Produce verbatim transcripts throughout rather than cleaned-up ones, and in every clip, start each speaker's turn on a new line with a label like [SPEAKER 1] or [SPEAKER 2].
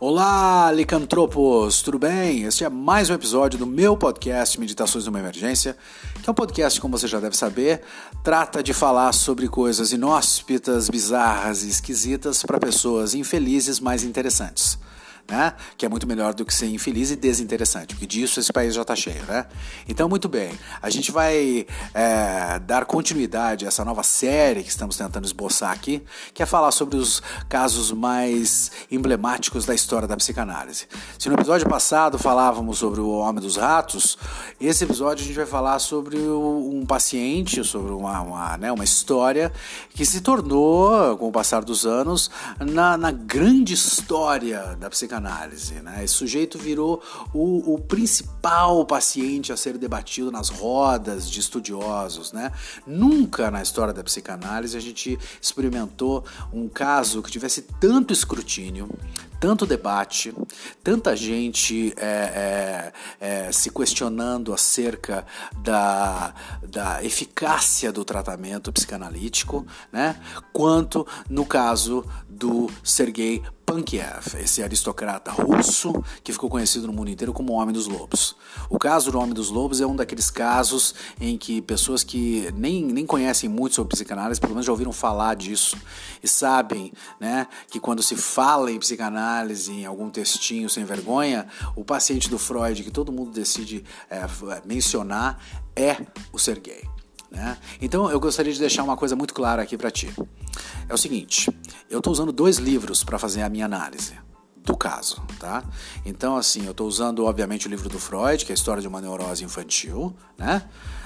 [SPEAKER 1] Olá, licantropos, tudo bem? Este é mais um episódio do meu podcast Meditações numa Emergência, que é um podcast, como você já deve saber, trata de falar sobre coisas inóspitas, bizarras e esquisitas para pessoas infelizes, mas interessantes. Né? Que é muito melhor do que ser infeliz e desinteressante, porque disso esse país já está cheio, né? Então, muito bem, a gente vai é, dar continuidade a essa nova série que estamos tentando esboçar aqui, que é falar sobre os casos mais emblemáticos da história da psicanálise. Se no episódio passado falávamos sobre o Homem dos Ratos, esse episódio a gente vai falar sobre um paciente, sobre uma, uma, né, uma história que se tornou, com o passar dos anos, na, na grande história da psicanálise. Análise, né? Esse sujeito virou o, o principal paciente a ser debatido nas rodas de estudiosos, né? Nunca na história da psicanálise a gente experimentou um caso que tivesse tanto escrutínio, tanto debate, tanta gente é, é, é, se questionando acerca da, da eficácia do tratamento psicanalítico, né? Quanto no caso do Sergei Pankev, esse aristocrata russo que ficou conhecido no mundo inteiro como o Homem dos Lobos. O caso do Homem dos Lobos é um daqueles casos em que pessoas que nem, nem conhecem muito sobre psicanálise, pelo menos já ouviram falar disso, e sabem, né, que quando se fala em psicanálise, em algum textinho sem vergonha, o paciente do Freud que todo mundo decide é, mencionar é o Sergei. Né? Então eu gostaria de deixar uma coisa muito clara aqui para ti. É o seguinte, eu estou usando dois livros para fazer a minha análise do caso, tá? Então, assim, eu estou usando, obviamente, o livro do Freud, que é a História de uma Neurose Infantil, né?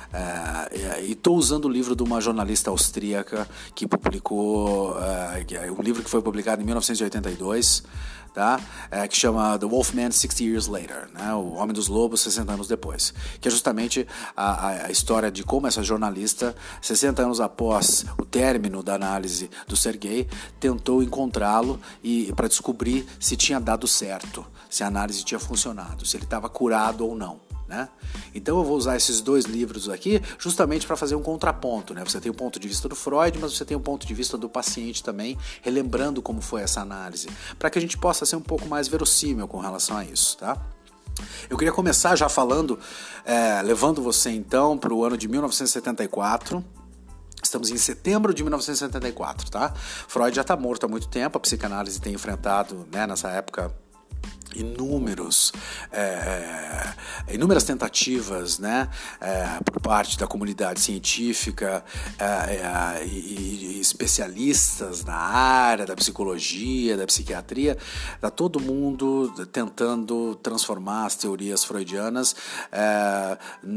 [SPEAKER 1] É, e estou usando o livro de uma jornalista austríaca que publicou, é, um livro que foi publicado em mil novecentos e oitenta e dois, tá? É, que chama The Wolfman sixty Years Later, né? O Homem dos Lobos sessenta anos depois, que é justamente a, a, a história de como essa jornalista, sessenta anos após o término da análise do Sergei, tentou encontrá-lo e para descobrir se tinha dado certo, se a análise tinha funcionado, se ele estava curado ou não. Né? Então eu vou usar esses dois livros aqui justamente para fazer um contraponto, né? Você tem o ponto de vista do Freud, mas você tem o ponto de vista do paciente também, relembrando como foi essa análise, para que a gente possa ser um pouco mais verossímil com relação a isso, tá? Eu queria começar já falando, é, levando você então para o ano de mil novecentos e setenta e quatro. Estamos em setembro de mil novecentos e setenta e quatro, tá? Freud já está morto há muito tempo, a psicanálise tem enfrentado, né, nessa época, inúmeros, é, inúmeras tentativas, né, é, por parte da comunidade científica é, é, e, e especialistas na área da psicologia, da psiquiatria, tá todo mundo tentando transformar as teorias freudianas é,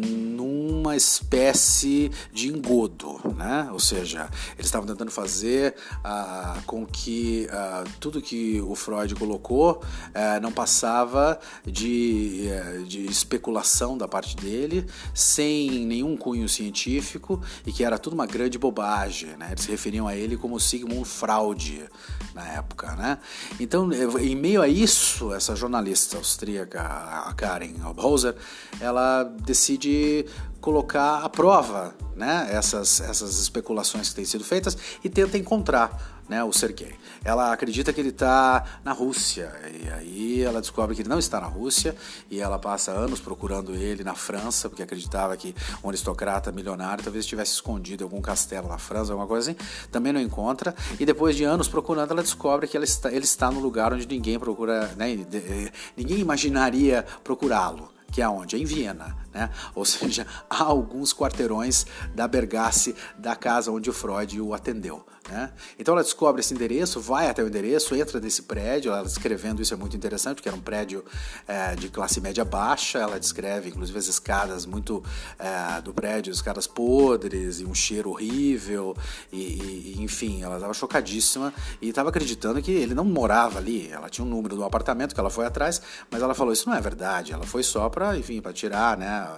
[SPEAKER 1] numa espécie de engodo, né? Ou seja, eles estavam tentando fazer ah, com que ah, tudo que o Freud colocou ah, não passava de, de especulação da parte dele, sem nenhum cunho científico, e que era tudo uma grande bobagem, né? Eles se referiam a ele como Sigmund Freud na época, né? Então, em meio a isso, essa jornalista austríaca, a Karen Obhauser, ela decide colocar à prova, né, essas, essas especulações que têm sido feitas e tenta encontrar, né, o Sergei. Ela acredita que ele está na Rússia, e aí ela descobre que ele não está na Rússia, e ela passa anos procurando ele na França, porque acreditava que um aristocrata milionário talvez estivesse escondido em algum castelo na França, alguma coisa assim. Também não encontra, e depois de anos procurando, ela descobre que ela está, ele está no lugar onde ninguém procura, né, ninguém imaginaria procurá-lo, que é onde? É em Viena, né? Ou seja, há alguns quarteirões da Bergasse, da casa onde o Freud o atendeu, né? Então ela descobre esse endereço, vai até o endereço, entra nesse prédio, ela descrevendo isso é muito interessante, porque era um prédio é, de classe média baixa, ela descreve inclusive as escadas muito é, do prédio, escadas podres e um cheiro horrível, e, e enfim, ela estava chocadíssima e estava acreditando que ele não morava ali. Ela tinha um número do apartamento que ela foi atrás, mas ela falou, isso não é verdade, ela foi só para, enfim, para tirar, né,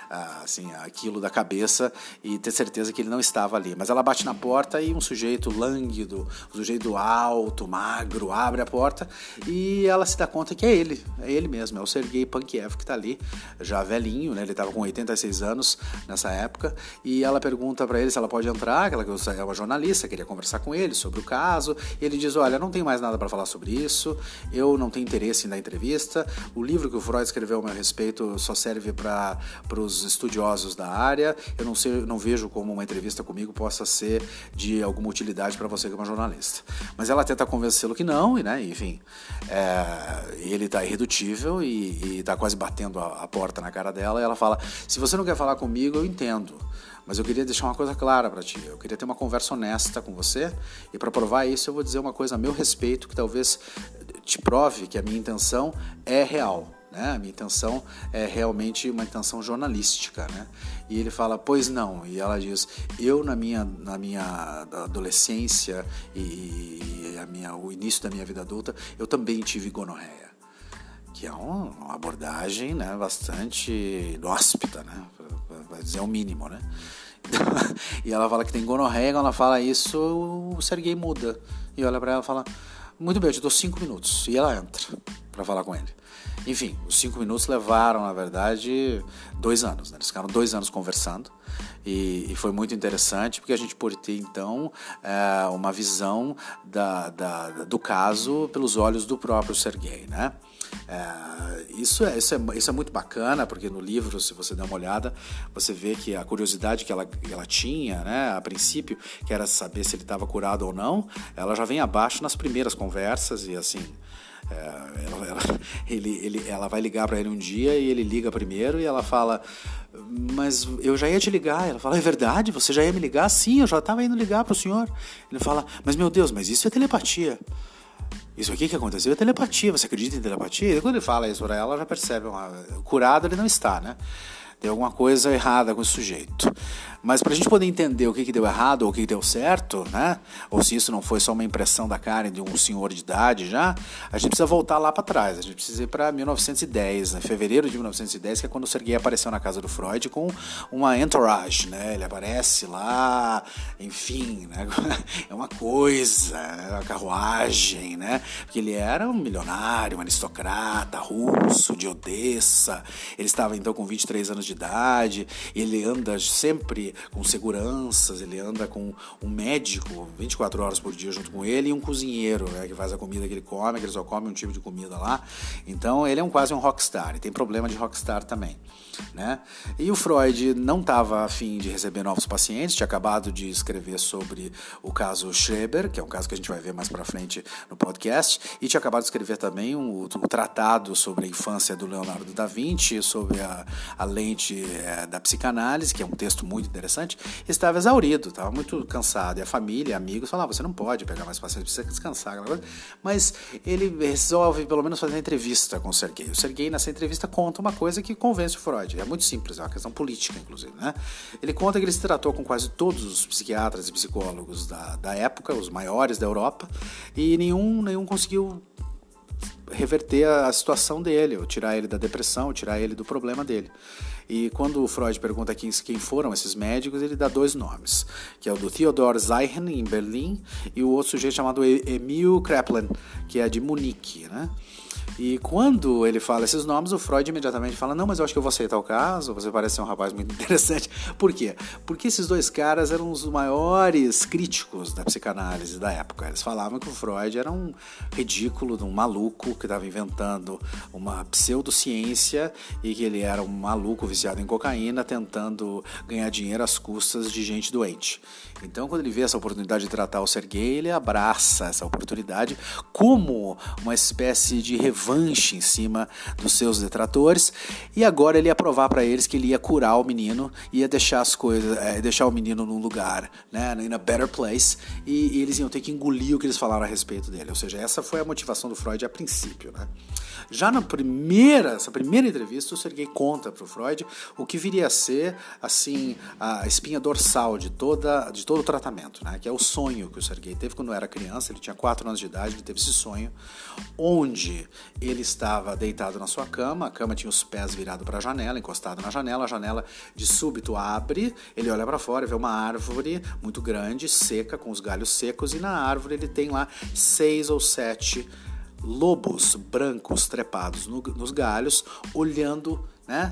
[SPEAKER 1] assim, aquilo da cabeça e ter certeza que ele não estava ali. Mas ela bate na porta e um sujeito lânguido, um sujeito alto, magro, abre a porta e ela se dá conta que é ele, é ele mesmo, é o Sergei Pankiev que está ali, já velhinho, né? Ele estava com oitenta e seis anos nessa época, e ela pergunta para ele se ela pode entrar, que ela é uma jornalista, queria conversar com ele sobre o caso, e ele diz, olha, não tenho mais nada para falar sobre isso, eu não tenho interesse em dar entrevista, o livro que o Freud escreveu a meu respeito só serve para os estudiosos da área, eu não, sei, não vejo como uma entrevista comigo possa ser de alguma utilidade para você que é uma jornalista. Mas ela tenta convencê-lo que não, e, né, enfim, é, ele está irredutível e está quase batendo a, a porta na cara dela, e ela fala, se você não quer falar comigo, eu entendo, mas eu queria deixar uma coisa clara para ti, eu queria ter uma conversa honesta com você, e para provar isso eu vou dizer uma coisa a meu respeito que talvez te prove que a minha intenção é real, né? A minha intenção é realmente uma intenção jornalística, né? E ele fala, pois não, e ela diz, eu na minha, na minha adolescência e a minha, o início da minha vida adulta, eu também tive gonorreia, que é uma, uma abordagem, né, bastante inóspita, né, vai dizer o mínimo, né. E ela fala que tem gonorreia, quando ela fala isso, o Sergei muda e olha para ela e fala, muito bem, eu te dou cinco minutos, e ela entra para falar com ele. Enfim, os cinco minutos levaram, na verdade, dois anos, né? Eles ficaram dois anos conversando e, e foi muito interessante porque a gente pôde ter, então, é, uma visão da, da, do caso pelos olhos do próprio Sergei, né? É, isso, é, isso, é, isso é muito bacana, porque no livro, se você der uma olhada, você vê que a curiosidade que ela, que ela tinha, né, a princípio, que era saber se ele estava curado ou não, ela já vem abaixo nas primeiras conversas e assim... É, ela, ela, ele, ele, ela vai ligar para ele um dia e ele liga primeiro e ela fala, mas eu já ia te ligar. Ela fala, é verdade? Você já ia me ligar? Sim, eu já estava indo ligar para o senhor. Ele fala, mas meu Deus, mas isso é telepatia. Isso aqui que aconteceu é telepatia, você acredita em telepatia? E quando ele fala isso para ela, ela já percebe, uma, curado ele não está, né? Tem alguma coisa errada com esse sujeito. Mas para a gente poder entender o que, que deu errado ou o que, que deu certo, né? Ou se isso não foi só uma impressão da Karen de um senhor de idade já, a gente precisa voltar lá para trás. A gente precisa ir para mil novecentos e dez, né? Fevereiro de mil novecentos e dez, que é quando o Sergei apareceu na casa do Freud com uma entourage, né? Ele aparece lá, enfim, né? É uma coisa, né? Uma carruagem, né? Porque ele era um milionário, um aristocrata russo, de Odessa. Ele estava então com vinte e três anos de idade, ele anda sempre com seguranças, ele anda com um médico vinte e quatro horas por dia junto com ele e um cozinheiro, né, que faz a comida que ele come, que ele só come um tipo de comida lá. Então ele é um, quase um rockstar, e tem problema de rockstar também, né? E o Freud não estava a fim de receber novos pacientes, tinha acabado de escrever sobre o caso Schreber, que é um caso que a gente vai ver mais pra frente no podcast, e tinha acabado de escrever também um, um tratado sobre a infância do Leonardo da Vinci, sobre a, a lente é, da psicanálise, que é um texto muito interessante. Estava exaurido, estava muito cansado, e a família, amigos falavam, você não pode pegar mais pacientes, precisa descansar, mas ele resolve pelo menos fazer uma entrevista com o Sergei. O Sergei nessa entrevista conta uma coisa que convence o Freud, é muito simples, é uma questão política inclusive, né? Ele conta que ele se tratou com quase todos os psiquiatras e psicólogos da, da época, os maiores da Europa, e nenhum, nenhum conseguiu reverter a situação dele, ou tirar ele da depressão, ou tirar ele do problema dele. E quando o Freud pergunta quem, quem foram esses médicos, ele dá dois nomes, que é o do Theodor Zeichen, em Berlim, e o outro sujeito chamado Emil Kraepelin, que é de Munique, né? E quando ele fala esses nomes, o Freud imediatamente fala, não, mas eu acho que eu vou aceitar o caso, você parece ser um rapaz muito interessante. Por quê? Porque esses dois caras eram os maiores críticos da psicanálise da época. Eles falavam que o Freud era um ridículo, um maluco que estava inventando uma pseudociência e que ele era um maluco viciado em cocaína tentando ganhar dinheiro às custas de gente doente. Então, quando ele vê essa oportunidade de tratar o Sergei, ele abraça essa oportunidade como uma espécie de revanche em cima dos seus detratores, e agora ele ia provar para eles que ele ia curar o menino, ia deixar as coisas, é, deixar o menino num lugar, né, in a better place, e, e eles iam ter que engolir o que eles falaram a respeito dele. Ou seja, essa foi a motivação do Freud a princípio, né? Já na primeira, essa primeira entrevista, o Sergei conta para o Freud o que viria a ser, assim, a espinha dorsal de, toda, de todo o tratamento, né? Que é o sonho que o Sergei teve quando era criança. Ele tinha quatro anos de idade, ele teve esse sonho, onde ele estava deitado na sua cama, a cama tinha os pés virados para a janela, encostado na janela, a janela de súbito abre, ele olha para fora e vê uma árvore muito grande, seca, com os galhos secos, e na árvore ele tem lá seis ou sete lobos brancos trepados no, nos galhos, olhando, né,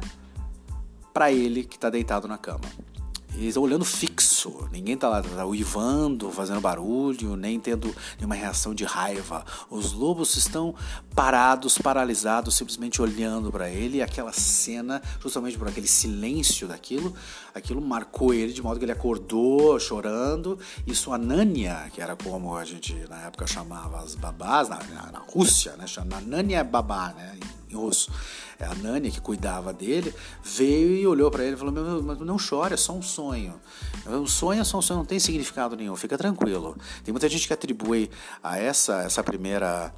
[SPEAKER 1] para ele que está deitado na cama. Eles estão olhando fixo, ninguém tá lá tá uivando, fazendo barulho, nem tendo nenhuma reação de raiva. Os lobos estão parados, paralisados, simplesmente olhando para ele, e aquela cena, justamente por aquele silêncio daquilo, aquilo marcou ele de modo que ele acordou chorando, e sua nânia, que era como a gente na época chamava as babás, na, na, na Rússia, né, chama nânia babá, né, em russo, é a Nânia que cuidava dele, veio e olhou para ele e falou: meu, mas não chore, é só um sonho. Um sonho é só um sonho, não tem significado nenhum, fica tranquilo. Tem muita gente que atribui a essa, essa primeira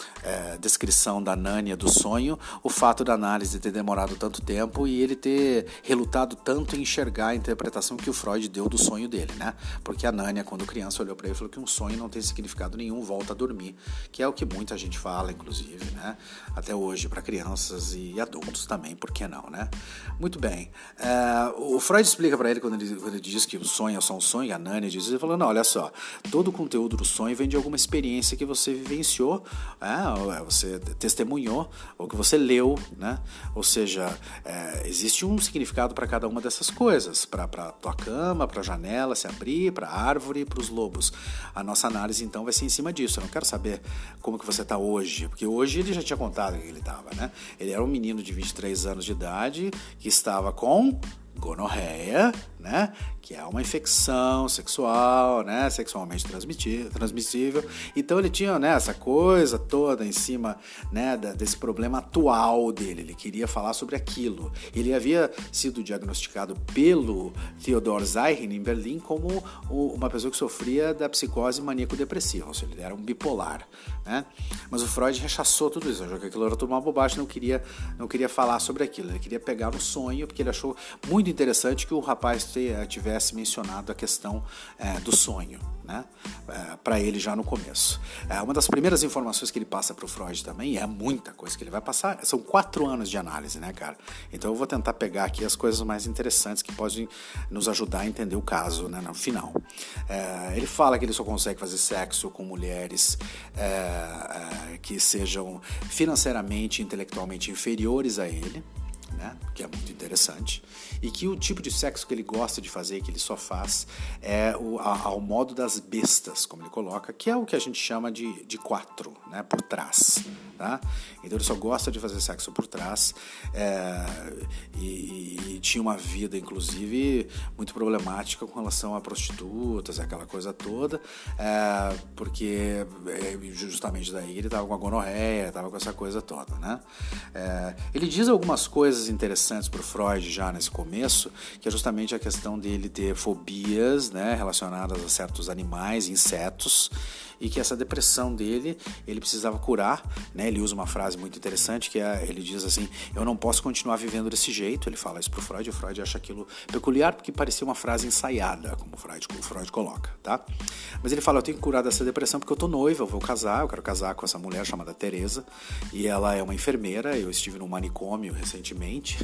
[SPEAKER 1] é, descrição da Nânia do sonho o fato da análise ter demorado tanto tempo e ele ter relutado tanto em enxergar a interpretação que o Freud deu do sonho dele, né? Porque a Nânia, quando criança, olhou para ele e falou que um sonho não tem significado nenhum, volta a dormir, que é o que muita gente fala, inclusive, né? Até hoje, para crianças e adultos também, por que não, né? Muito bem. É, o Freud explica para ele quando, ele, quando ele diz que o sonho é só um sonho, e a Nânia diz, ele falou, não, olha só, todo o conteúdo do sonho vem de alguma experiência que você vivenciou, é, você testemunhou, ou que você leu, né? Ou seja, é, existe um significado para cada uma dessas coisas, para a tua cama, para a janela se abrir, para a árvore, para os lobos. A nossa análise, então, vai ser em cima disso. Eu não quero saber como que você está hoje, porque hoje ele já tinha contado que ele estava, né? Ele era um menino de vinte e três anos de idade que estava com gonorreia, né? Que é uma infecção sexual, né? Sexualmente transmissível. Então ele tinha, né, essa coisa toda em cima, né, desse problema atual dele. Ele queria falar sobre aquilo. Ele havia sido diagnosticado pelo Theodor Zeichen em Berlim como uma pessoa que sofria da psicose maníaco-depressiva, ou seja, ele era um bipolar, né? Mas o Freud rechaçou tudo isso, achou que aquilo era tudo uma bobagem, não queria, não queria falar sobre aquilo. Ele queria pegar no sonho, porque ele achou muito interessante que o rapaz tivesse mencionado a questão é, do sonho, né, é, para ele já no começo. É, uma das primeiras informações que ele passa para o Freud também, e é muita coisa que ele vai passar, são quatro anos de análise, né, cara? Então eu vou tentar pegar aqui as coisas mais interessantes que podem nos ajudar a entender o caso, né, no final. É, ele fala que ele só consegue fazer sexo com mulheres é, é, que sejam financeiramente e intelectualmente inferiores a ele, né, que é muito interessante, e que o tipo de sexo que ele gosta de fazer, que ele só faz, é o, a, ao modo das bestas, como ele coloca, que é o que a gente chama de, de quatro, né, por trás, tá? Então ele só gosta de fazer sexo por trás, é, e, e tinha uma vida, inclusive, muito problemática com relação a prostitutas, aquela coisa toda, é, porque justamente daí ele estava com a gonorreia, estava com essa coisa toda, né? É, ele diz algumas coisas interessantes para o Freud já nesse começo, que é justamente a questão dele ter fobias, né, relacionadas a certos animais, insetos, e que essa depressão dele, ele precisava curar, né? Ele usa uma frase muito interessante, que é, ele diz assim, eu não posso continuar vivendo desse jeito, ele fala isso pro Freud, o Freud acha aquilo peculiar, porque parecia uma frase ensaiada, como o Freud, como o Freud coloca, tá? Mas ele fala, eu tenho que curar dessa depressão porque eu tô noiva, eu vou casar, eu quero casar com essa mulher chamada Teresa, e ela é uma enfermeira, eu estive num manicômio recentemente,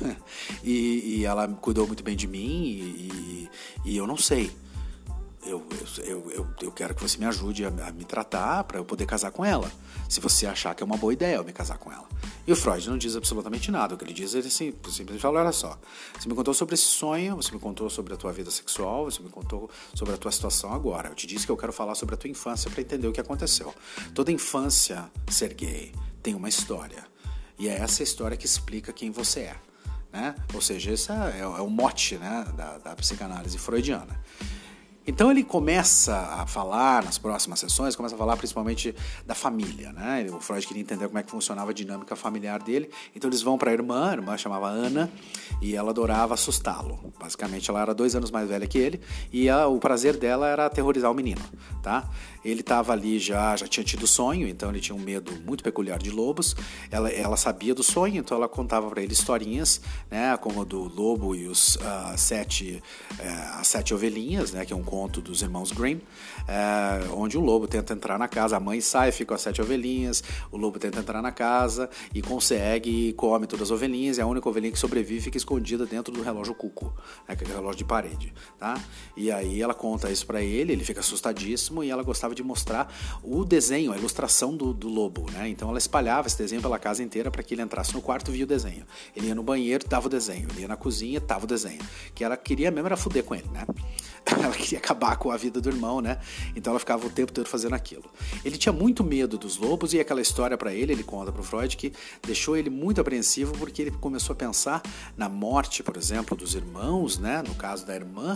[SPEAKER 1] e, e ela cuidou muito bem de mim, e, e, e eu não sei, Eu, eu, eu, eu quero que você me ajude a, a me tratar para eu poder casar com ela, se você achar que é uma boa ideia eu me casar com ela. E o Freud não diz absolutamente nada. O que ele diz, ele assim, simplesmente fala, olha só, você me contou sobre esse sonho, você me contou sobre a tua vida sexual, você me contou sobre a tua situação agora. Eu te disse que eu quero falar sobre a tua infância para entender o que aconteceu. Toda infância, Sergei, tem uma história, e é essa história que explica quem você é, né? Ou seja, esse é, é o mote, né, da, da psicanálise freudiana. Então ele começa a falar, nas próximas sessões, começa a falar principalmente da família, né? O Freud queria entender como é que funcionava a dinâmica familiar dele, então eles vão para a irmã, a irmã chamava Ana, e ela adorava assustá-lo. Basicamente ela era dois anos mais velha que ele, e a, o prazer dela era aterrorizar o menino, tá? Ele estava ali já, já tinha tido sonho, então ele tinha um medo muito peculiar de lobos, ela, ela sabia do sonho, então ela contava para ele historinhas, né? Como do lobo e os uh, sete, uh, as sete ovelhinhas, né? Que é um conto dos irmãos Grimm, é, onde o lobo tenta entrar na casa, a mãe sai, fica com as sete ovelhinhas, o lobo tenta entrar na casa e consegue, e come todas as ovelhinhas, e a única ovelhinha que sobrevive fica escondida dentro do relógio cuco, né, que é o relógio de parede, tá? E aí ela conta isso pra ele, ele fica assustadíssimo, e ela gostava de mostrar o desenho, a ilustração do, do lobo, né? Então ela espalhava esse desenho pela casa inteira para que ele entrasse no quarto e via o desenho. Ele ia no banheiro, tava o desenho, ele ia na cozinha, tava o desenho. Que ela queria mesmo era fuder com ele, né? Ela queria acabar com a vida do irmão, né? Então ela ficava o tempo todo fazendo aquilo. Ele tinha muito medo dos lobos, e aquela história pra ele, ele conta pro Freud, que deixou ele muito apreensivo, porque ele começou a pensar na morte, por exemplo, dos irmãos, né? No caso da irmã,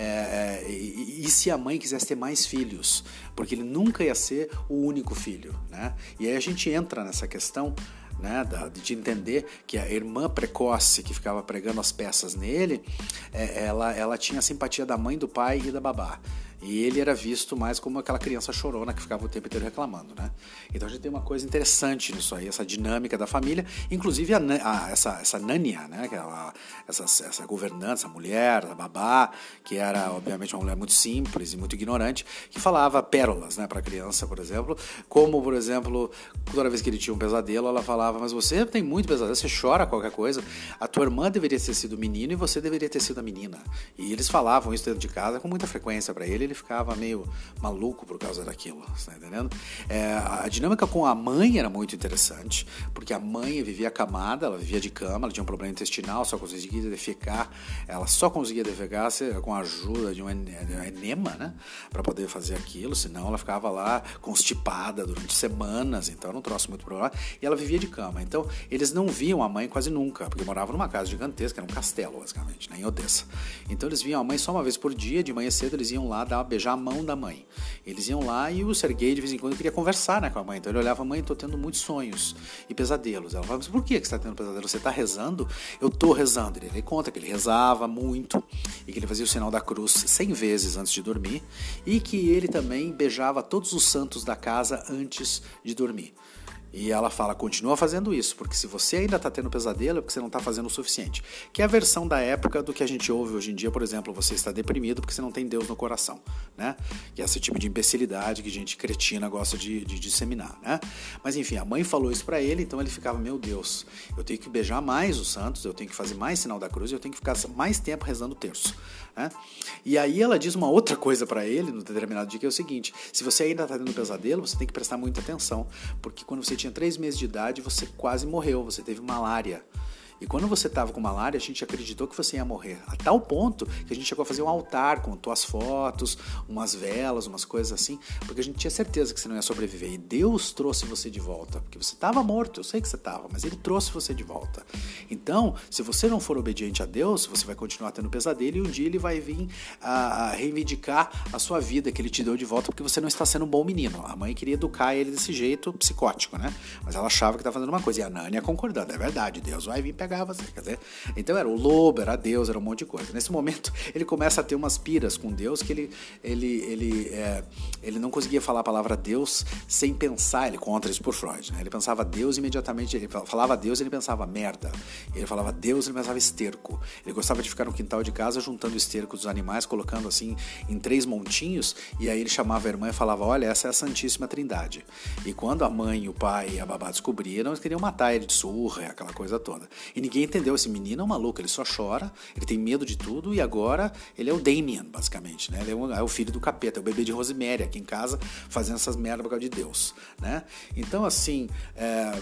[SPEAKER 1] é, e, e se a mãe quisesse ter mais filhos, porque ele nunca ia ser o único filho, né? E aí a gente entra nessa questão, né, de entender que a irmã precoce que ficava pregando as peças nele, ela, ela tinha a simpatia da mãe, do pai e da babá. E ele era visto mais como aquela criança chorona que ficava o tempo inteiro reclamando, né? Então a gente tem uma coisa interessante nisso aí, essa dinâmica da família, inclusive a, a, essa, essa Nânia, né? Que ela, essa, essa governanta, essa mulher, a babá, que era obviamente uma mulher muito simples e muito ignorante, que falava pérolas, né, para a criança, por exemplo, como, por exemplo, toda vez que ele tinha um pesadelo, ela falava: mas você tem muito pesadelo, você chora qualquer coisa, a tua irmã deveria ter sido o menino e você deveria ter sido a menina. E eles falavam isso dentro de casa com muita frequência para ele, ele ficava meio maluco por causa daquilo, tá entendendo? É, a dinâmica com a mãe era muito interessante, porque a mãe vivia acamada, ela vivia de cama, ela tinha um problema intestinal, só conseguia defecar, ela só conseguia defecar com a ajuda de um enema, né, para poder fazer aquilo, senão ela ficava lá constipada durante semanas, então era um troço muito problemático, e ela vivia de cama. Então eles não viam a mãe quase nunca, porque moravam numa casa gigantesca, era um castelo basicamente, né, em Odessa. Então eles viam a mãe só uma vez por dia, de manhã cedo eles iam lá dar, beijar a mão da mãe. Eles iam lá e o Sergei de vez em quando queria conversar, né, com a mãe. Então ele olhava: mãe, tô tendo muitos sonhos e pesadelos. Ela falava: mas por que você tá tendo pesadelo? Você tá rezando? Eu tô rezando. Ele, ele conta que ele rezava muito e que ele fazia o sinal da cruz cem vezes antes de dormir, e que ele também beijava todos os santos da casa antes de dormir. E ela fala: continua fazendo isso, porque se você ainda está tendo pesadelo é porque você não está fazendo o suficiente. Que é a versão da época do que a gente ouve hoje em dia, por exemplo: você está deprimido porque você não tem Deus no coração, né? Que é esse tipo de imbecilidade que gente cretina gosta de, de disseminar, né? Mas enfim, a mãe falou isso para ele, então ele ficava: meu Deus, eu tenho que beijar mais os santos, eu tenho que fazer mais sinal da cruz, eu tenho que ficar mais tempo rezando o terço, né? E aí ela diz uma outra coisa para ele no determinado dia, que é o seguinte: se você ainda está tendo pesadelo, você tem que prestar muita atenção, porque quando você tinha três meses de idade, você quase morreu, você teve malária. E quando você estava com malária, a gente acreditou que você ia morrer. A tal ponto que a gente chegou a fazer um altar com tuas fotos, umas velas, umas coisas assim, porque a gente tinha certeza que você não ia sobreviver. E Deus trouxe você de volta, porque você estava morto, eu sei que você estava, mas Ele trouxe você de volta. Então, se você não for obediente a Deus, você vai continuar tendo pesadelo, e um dia Ele vai vir a, a reivindicar a sua vida que Ele te deu de volta, porque você não está sendo um bom menino. A mãe queria educar ele desse jeito psicótico, né? Mas ela achava que estava fazendo uma coisa. E a Nânia concordando: é verdade, Deus vai vir pegar você, quer dizer, então era o lobo, era Deus, era um monte de coisa. Nesse momento ele começa a ter umas piras com Deus, que ele, ele, ele, é, ele não conseguia falar a palavra Deus sem pensar. Ele conta isso por Freud, né? Ele pensava Deus imediatamente, ele falava Deus e ele pensava merda, ele falava Deus e ele pensava esterco. Ele gostava de ficar no quintal de casa juntando esterco dos animais, colocando assim em três montinhos, e aí ele chamava a irmã e falava: olha, essa é a Santíssima Trindade. E quando a mãe, o pai e a babá descobriram, eles queriam matar ele de surra, aquela coisa toda. E ninguém entendeu: esse menino é um maluco, ele só chora, ele tem medo de tudo, e agora ele é o Damien, basicamente, né? Ele é o, é o filho do capeta, é o bebê de Rosemary aqui em casa, fazendo essas merdas por causa de Deus, né? Então, assim, é,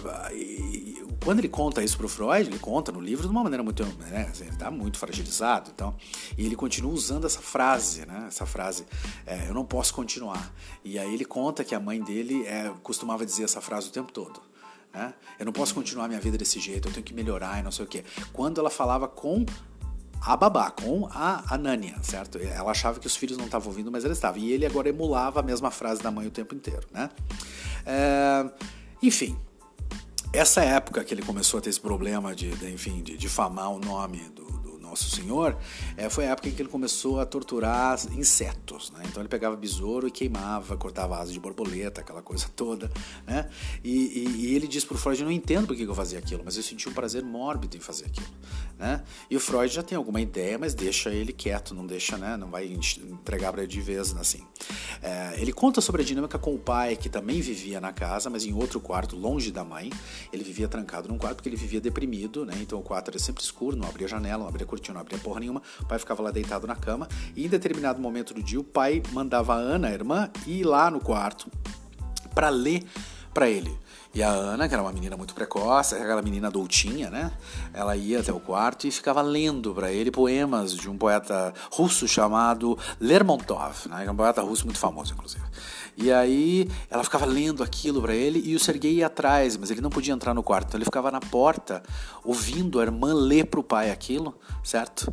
[SPEAKER 1] e, quando ele conta isso pro Freud, ele conta no livro de uma maneira muito, né, assim, ele tá muito fragilizado, então, e ele continua usando essa frase, né? Essa frase, é, eu não posso continuar. E aí ele conta que a mãe dele é, costumava dizer essa frase o tempo todo. É? Eu não posso continuar minha vida desse jeito, eu tenho que melhorar e não sei o quê. Quando ela falava com a babá, com a, a Nânia, certo? Ela achava que os filhos não estavam ouvindo, mas ela estava. E ele agora emulava a mesma frase da mãe o tempo inteiro, né? É, enfim, essa época que ele começou a ter esse problema de, de enfim, de difamar o nome do, do Nosso Senhor, é, foi a época em que ele começou a torturar insetos, né? Então ele pegava besouro e queimava, cortava asa de borboleta, aquela coisa toda, né? E, e, e ele disse pro Freud: eu não entendo por que eu fazia aquilo, mas eu senti um prazer mórbido em fazer aquilo, né? E o Freud já tem alguma ideia, mas deixa ele quieto, não deixa, né? Não vai entregar para ele de vez, assim. É, ele conta sobre a dinâmica com o pai, que também vivia na casa, mas em outro quarto, longe da mãe. Ele vivia trancado num quarto porque ele vivia deprimido, né? Então o quarto era sempre escuro, não abria janela, não abria cortina, não abria porra nenhuma. O pai ficava lá deitado na cama e em determinado momento do dia o pai mandava a Ana, a irmã, ir lá no quarto para ler para ele. E a Ana, que era uma menina muito precoce, aquela menina adultinha, né? Ela ia até o quarto e ficava lendo para ele poemas de um poeta russo chamado Lermontov, né? É um poeta russo muito famoso, inclusive. E aí ela ficava lendo aquilo para ele e o Serguei ia atrás, mas ele não podia entrar no quarto. Então ele ficava na porta ouvindo a irmã ler pro pai aquilo, certo?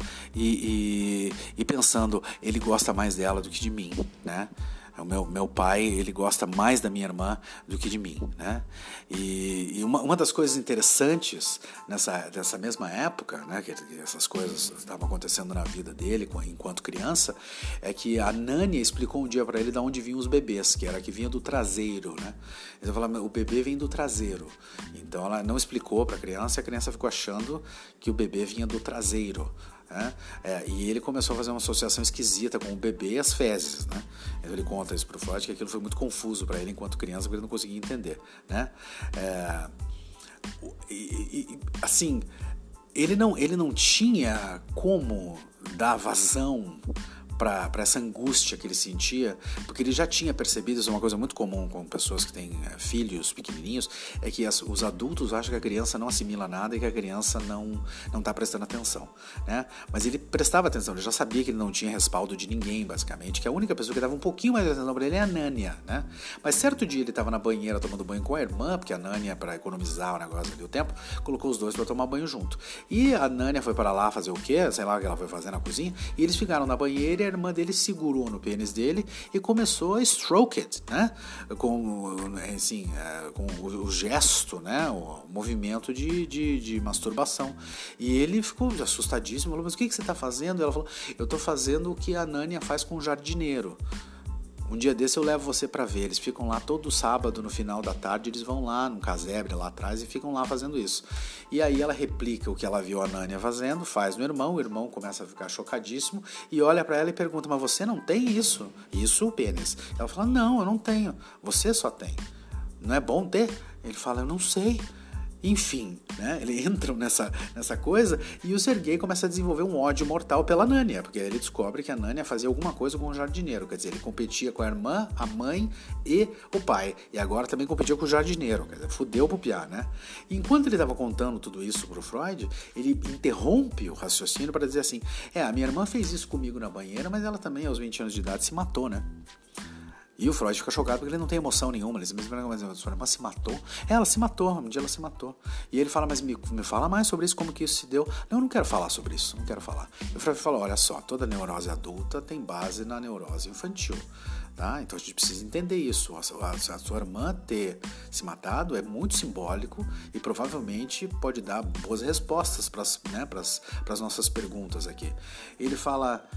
[SPEAKER 1] E, e, e pensando, ele gosta mais dela do que de mim, né? O meu, meu pai, ele gosta mais da minha irmã do que de mim, né? E, e uma, uma das coisas interessantes nessa, nessa mesma época, né, que, que essas coisas estavam acontecendo na vida dele enquanto criança, é que a Nânia explicou um dia para ele de onde vinham os bebês, que era que vinha do traseiro, né? Então falava, o bebê vem do traseiro. Então ela não explicou para a criança e a criança ficou achando que o bebê vinha do traseiro. É, é, e ele começou a fazer uma associação esquisita com o bebê e as fezes, né? Então ele conta isso pro Freud, que aquilo foi muito confuso para ele enquanto criança, porque ele não conseguia entender, né? É, e, e, assim, ele não, ele não tinha como dar vazão para essa angústia que ele sentia, porque ele já tinha percebido, isso é uma coisa muito comum com pessoas que têm é, filhos pequenininhos, é que as, os adultos acham que a criança não assimila nada e que a criança não não está prestando atenção, né? Mas ele prestava atenção, ele já sabia que ele não tinha respaldo de ninguém, basicamente, que a única pessoa que dava um pouquinho mais de atenção para ele é a Nânia, né? Mas certo dia ele estava na banheira tomando banho com a irmã, porque a Nânia, para economizar o negócio ali, o tempo, colocou os dois para tomar banho junto. E a Nânia foi para lá fazer o quê? Sei lá o que ela foi fazer na cozinha, e eles ficaram na banheira. A irmã dele segurou no pênis dele e começou a stroke it, né? Com, assim, com o gesto, né? O movimento de, de, de masturbação. E ele ficou assustadíssimo, falou, mas o que, que você está fazendo? E ela falou, eu estou fazendo o que a Nânia faz com o jardineiro. Um dia desse eu levo você para ver. Eles ficam lá todo sábado no final da tarde, eles vão lá num casebre lá atrás e ficam lá fazendo isso. E aí ela replica o que ela viu a Nânia fazendo, faz no irmão, o irmão começa a ficar chocadíssimo e olha para ela e pergunta, mas você não tem isso? Isso, o pênis. Ela fala, não, eu não tenho, você só tem. Não é bom ter? Ele fala, eu não sei. Enfim, né? Eles entram nessa, nessa coisa e o Serguei começa a desenvolver um ódio mortal pela Nânia, porque ele descobre que a Nânia fazia alguma coisa com o jardineiro, quer dizer, ele competia com a irmã, a mãe e o pai, e agora também competia com o jardineiro, quer dizer, fudeu pro piá, né? E enquanto ele estava contando tudo isso pro Freud, ele interrompe o raciocínio para dizer assim, é, a minha irmã fez isso comigo na banheira, mas ela também aos vinte anos de idade se matou, né? E o Freud fica chocado porque ele não tem emoção nenhuma. Ele diz, mas a sua irmã se matou? Ela se matou, um dia ela se matou. E ele fala, mas me, me fala mais sobre isso, como que isso se deu. Não, eu não quero falar sobre isso, não quero falar. E o Freud fala, olha só, toda neurose adulta tem base na neurose infantil. Tá? Então a gente precisa entender isso. A, a, a sua irmã ter se matado é muito simbólico e provavelmente pode dar boas respostas para as, né, pras nossas perguntas aqui. Ele fala...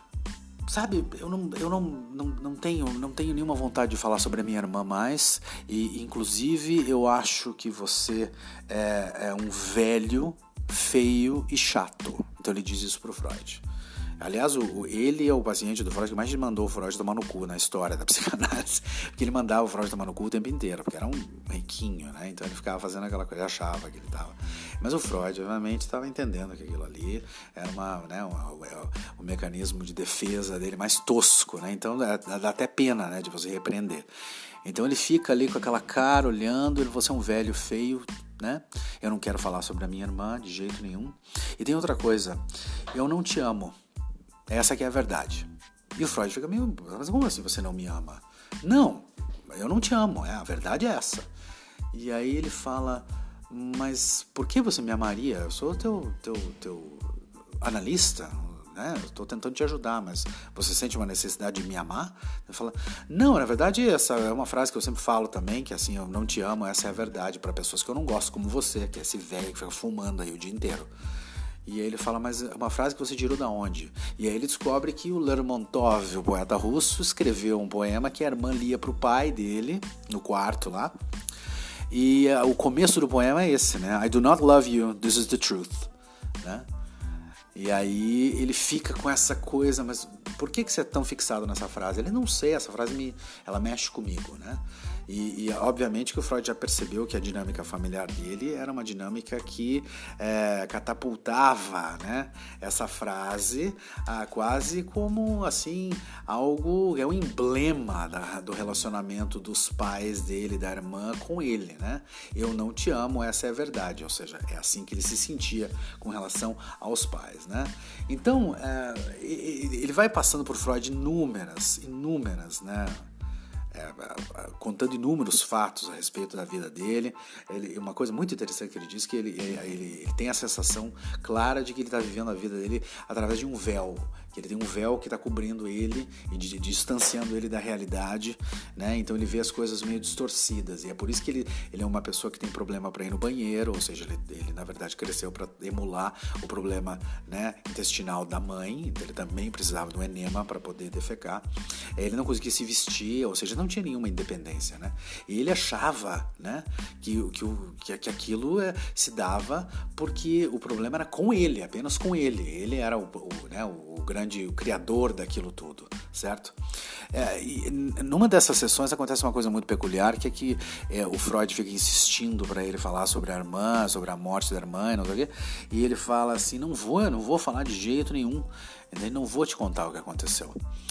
[SPEAKER 1] Sabe, eu, não, eu não, não, não, tenho, não tenho nenhuma vontade de falar sobre a minha irmã mais e, inclusive, eu acho que você é, é um velho, feio e chato. Então ele diz isso pro Freud. Aliás, o, ele é o paciente do Freud que mais mandou o Freud tomar no cu na história da psicanálise, porque ele mandava o Freud tomar no cu o tempo inteiro, porque era um riquinho, né? Então ele ficava fazendo aquela coisa, ele achava que ele estava. Mas o Freud, obviamente, estava entendendo que aquilo ali era uma, né, uma, uma, um mecanismo de defesa dele mais tosco, né? Então dá, dá até pena, né, de você repreender. Então ele fica ali com aquela cara olhando, ele, você é um velho feio, né? Eu não quero falar sobre a minha irmã de jeito nenhum. E tem outra coisa, eu não te amo. Essa que é a verdade. E o Freud fica meio, mas como assim você não me ama? Não, eu não te amo, é, a verdade é essa. E aí ele fala, mas por que você me amaria? Eu sou teu, teu, teu analista, né? Eu estou tentando te ajudar, mas você sente uma necessidade de me amar? Ele fala, não, na verdade essa é uma frase que eu sempre falo também, que assim, eu não te amo, essa é a verdade para pessoas que eu não gosto, como você, que é esse velho que fica fumando aí o dia inteiro. E aí ele fala, mas é uma frase que você tirou da onde? E aí ele descobre que o Lermontov, o poeta russo, escreveu um poema que a irmã lia para o pai dele, no quarto lá. E uh, o começo do poema é esse, né? I do not love you, this is the truth. Né? E aí ele fica com essa coisa, mas por que, que você é tão fixado nessa frase? Ele, não sei, essa frase me, ela mexe comigo, né? E, e obviamente que o Freud já percebeu que a dinâmica familiar dele era uma dinâmica que é, catapultava, né, essa frase ah, quase como assim algo, é um emblema da, do relacionamento dos pais dele, da irmã com ele, né? Eu não te amo, essa é a verdade, ou seja, é assim que ele se sentia com relação aos pais, né? Então é, ele vai passando por Freud inúmeras, inúmeras, né? É, contando inúmeros fatos a respeito da vida dele. Ele, uma coisa muito interessante que ele diz, que ele, ele, ele tem a sensação clara de que ele está vivendo a vida dele através de um véu, que ele tem um véu que está cobrindo ele e de, de, distanciando ele da realidade, né? Então ele vê as coisas meio distorcidas, e é por isso que ele, ele é uma pessoa que tem problema para ir no banheiro, ou seja, ele, ele na verdade cresceu para emular o problema, né, intestinal da mãe, então ele também precisava do enema para poder defecar. Ele não conseguia se vestir, ou seja, não tinha nenhuma independência, né? E ele achava, né, que, que, que aquilo é, se dava porque o problema era com ele, apenas com ele. Ele era o, o, né, o grande o criador daquilo tudo, certo? É, e numa dessas sessões acontece uma coisa muito peculiar, que é que é, o Freud fica insistindo para ele falar sobre a irmã, sobre a morte da irmã, não sei o quê, e ele fala assim, não vou, eu não vou falar de jeito nenhum, eu não vou te contar o que aconteceu.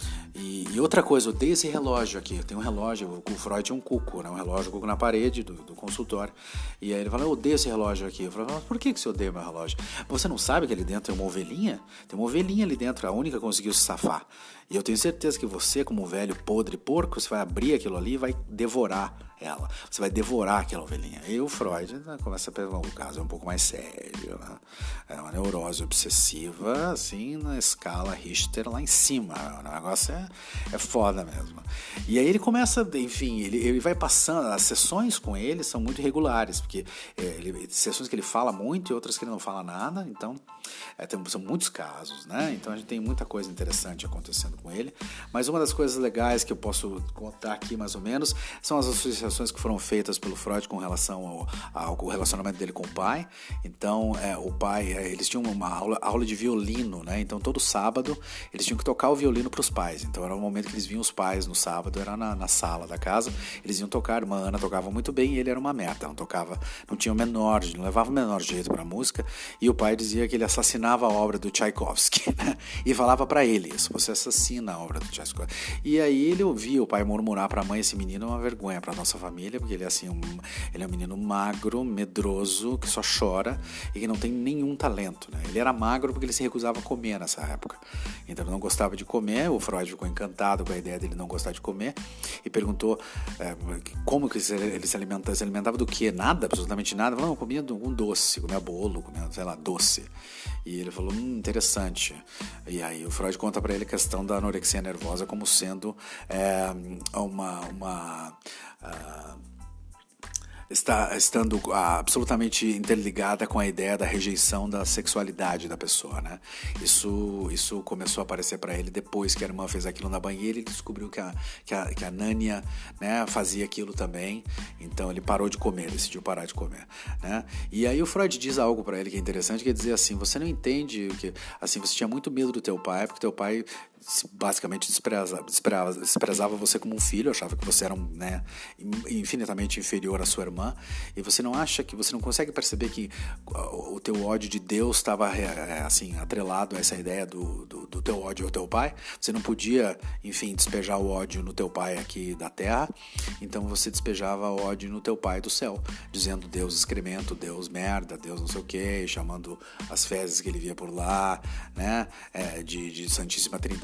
[SPEAKER 1] E, e outra coisa, eu dei esse relógio aqui, tem um relógio, o Freud tinha um cuco, né, um relógio cuco na parede do, do consultório, e aí ele fala, eu odeio esse relógio aqui. Eu falo, mas por que que você odeia meu relógio? Você não sabe que ali dentro tem uma ovelhinha? Tem uma ovelhinha ali dentro, a única que conseguiu se safar. E eu tenho certeza que você, como um velho podre porco, você vai abrir aquilo ali e vai devorar ela. Você vai devorar aquela ovelhinha. E o Freud, né, começa a pensar, o caso é um pouco mais sério, né? É uma neurose obsessiva, assim, na escala Richter lá em cima. O negócio é, é foda mesmo. E aí ele começa, enfim, ele, ele vai passando, as sessões com ele são muito irregulares, porque é, ele, sessões que ele fala muito e outras que ele não fala nada, então é, tem, são muitos casos, né? Então a gente tem muita coisa interessante acontecendo com ele, mas uma das coisas legais que eu posso contar aqui mais ou menos são as associações que foram feitas pelo Freud com relação ao, ao relacionamento dele com o pai. Então é, o pai, é, eles tinham uma aula, aula de violino, né? Então todo sábado eles tinham que tocar o violino para os pais, então era o momento que eles vinham os pais no sábado, era na, na sala da casa, eles iam tocar, a irmã Ana tocava muito bem e ele era uma merda, não tocava, não tinha o menor, não levava o menor jeito para a música, e o pai dizia que ele assassinava a obra do Tchaikovsky, né? E falava para ele isso, você assassina a obra do Tchaikovsky. E aí ele ouvia o pai murmurar para a mãe, esse menino é uma vergonha para nossa família, porque ele é assim, um, ele é um menino magro, medroso, que só chora e que não tem nenhum talento, né? Ele era magro porque ele se recusava a comer nessa época, então ele não gostava de comer. O Freud ficou encantado com a ideia dele não gostar de comer e perguntou é, como que ele se alimentava, se alimentava do que? Nada, absolutamente nada. Ele falou, não, comia um doce, comia bolo, comia, sei lá, doce. E ele falou, hum, interessante. E aí o Freud conta para ele a questão da anorexia nervosa como sendo é, uma... uma uh, Está, estando ah, absolutamente interligada com a ideia da rejeição da sexualidade da pessoa, né? Isso, isso começou a aparecer para ele depois que a irmã fez aquilo na banheira. Ele descobriu que a, que a, que a Nânia, né, fazia aquilo também, então ele parou de comer, decidiu parar de comer, né? E aí o Freud diz algo para ele que é interessante, que é dizer assim, você não entende que assim, você tinha muito medo do teu pai, porque teu pai basicamente desprezava, desprezava, desprezava você como um filho, achava que você era um, né, infinitamente inferior à sua irmã, e você não acha que, você não consegue perceber que o teu ódio de Deus estava assim, atrelado a essa ideia do, do, do teu ódio ao teu pai. Você não podia, enfim, despejar o ódio no teu pai aqui da terra, então você despejava o ódio no teu pai do céu, dizendo Deus excremento, Deus merda, Deus não sei o que, chamando as fezes que ele via por lá, né, é, de, de Santíssima Trindade.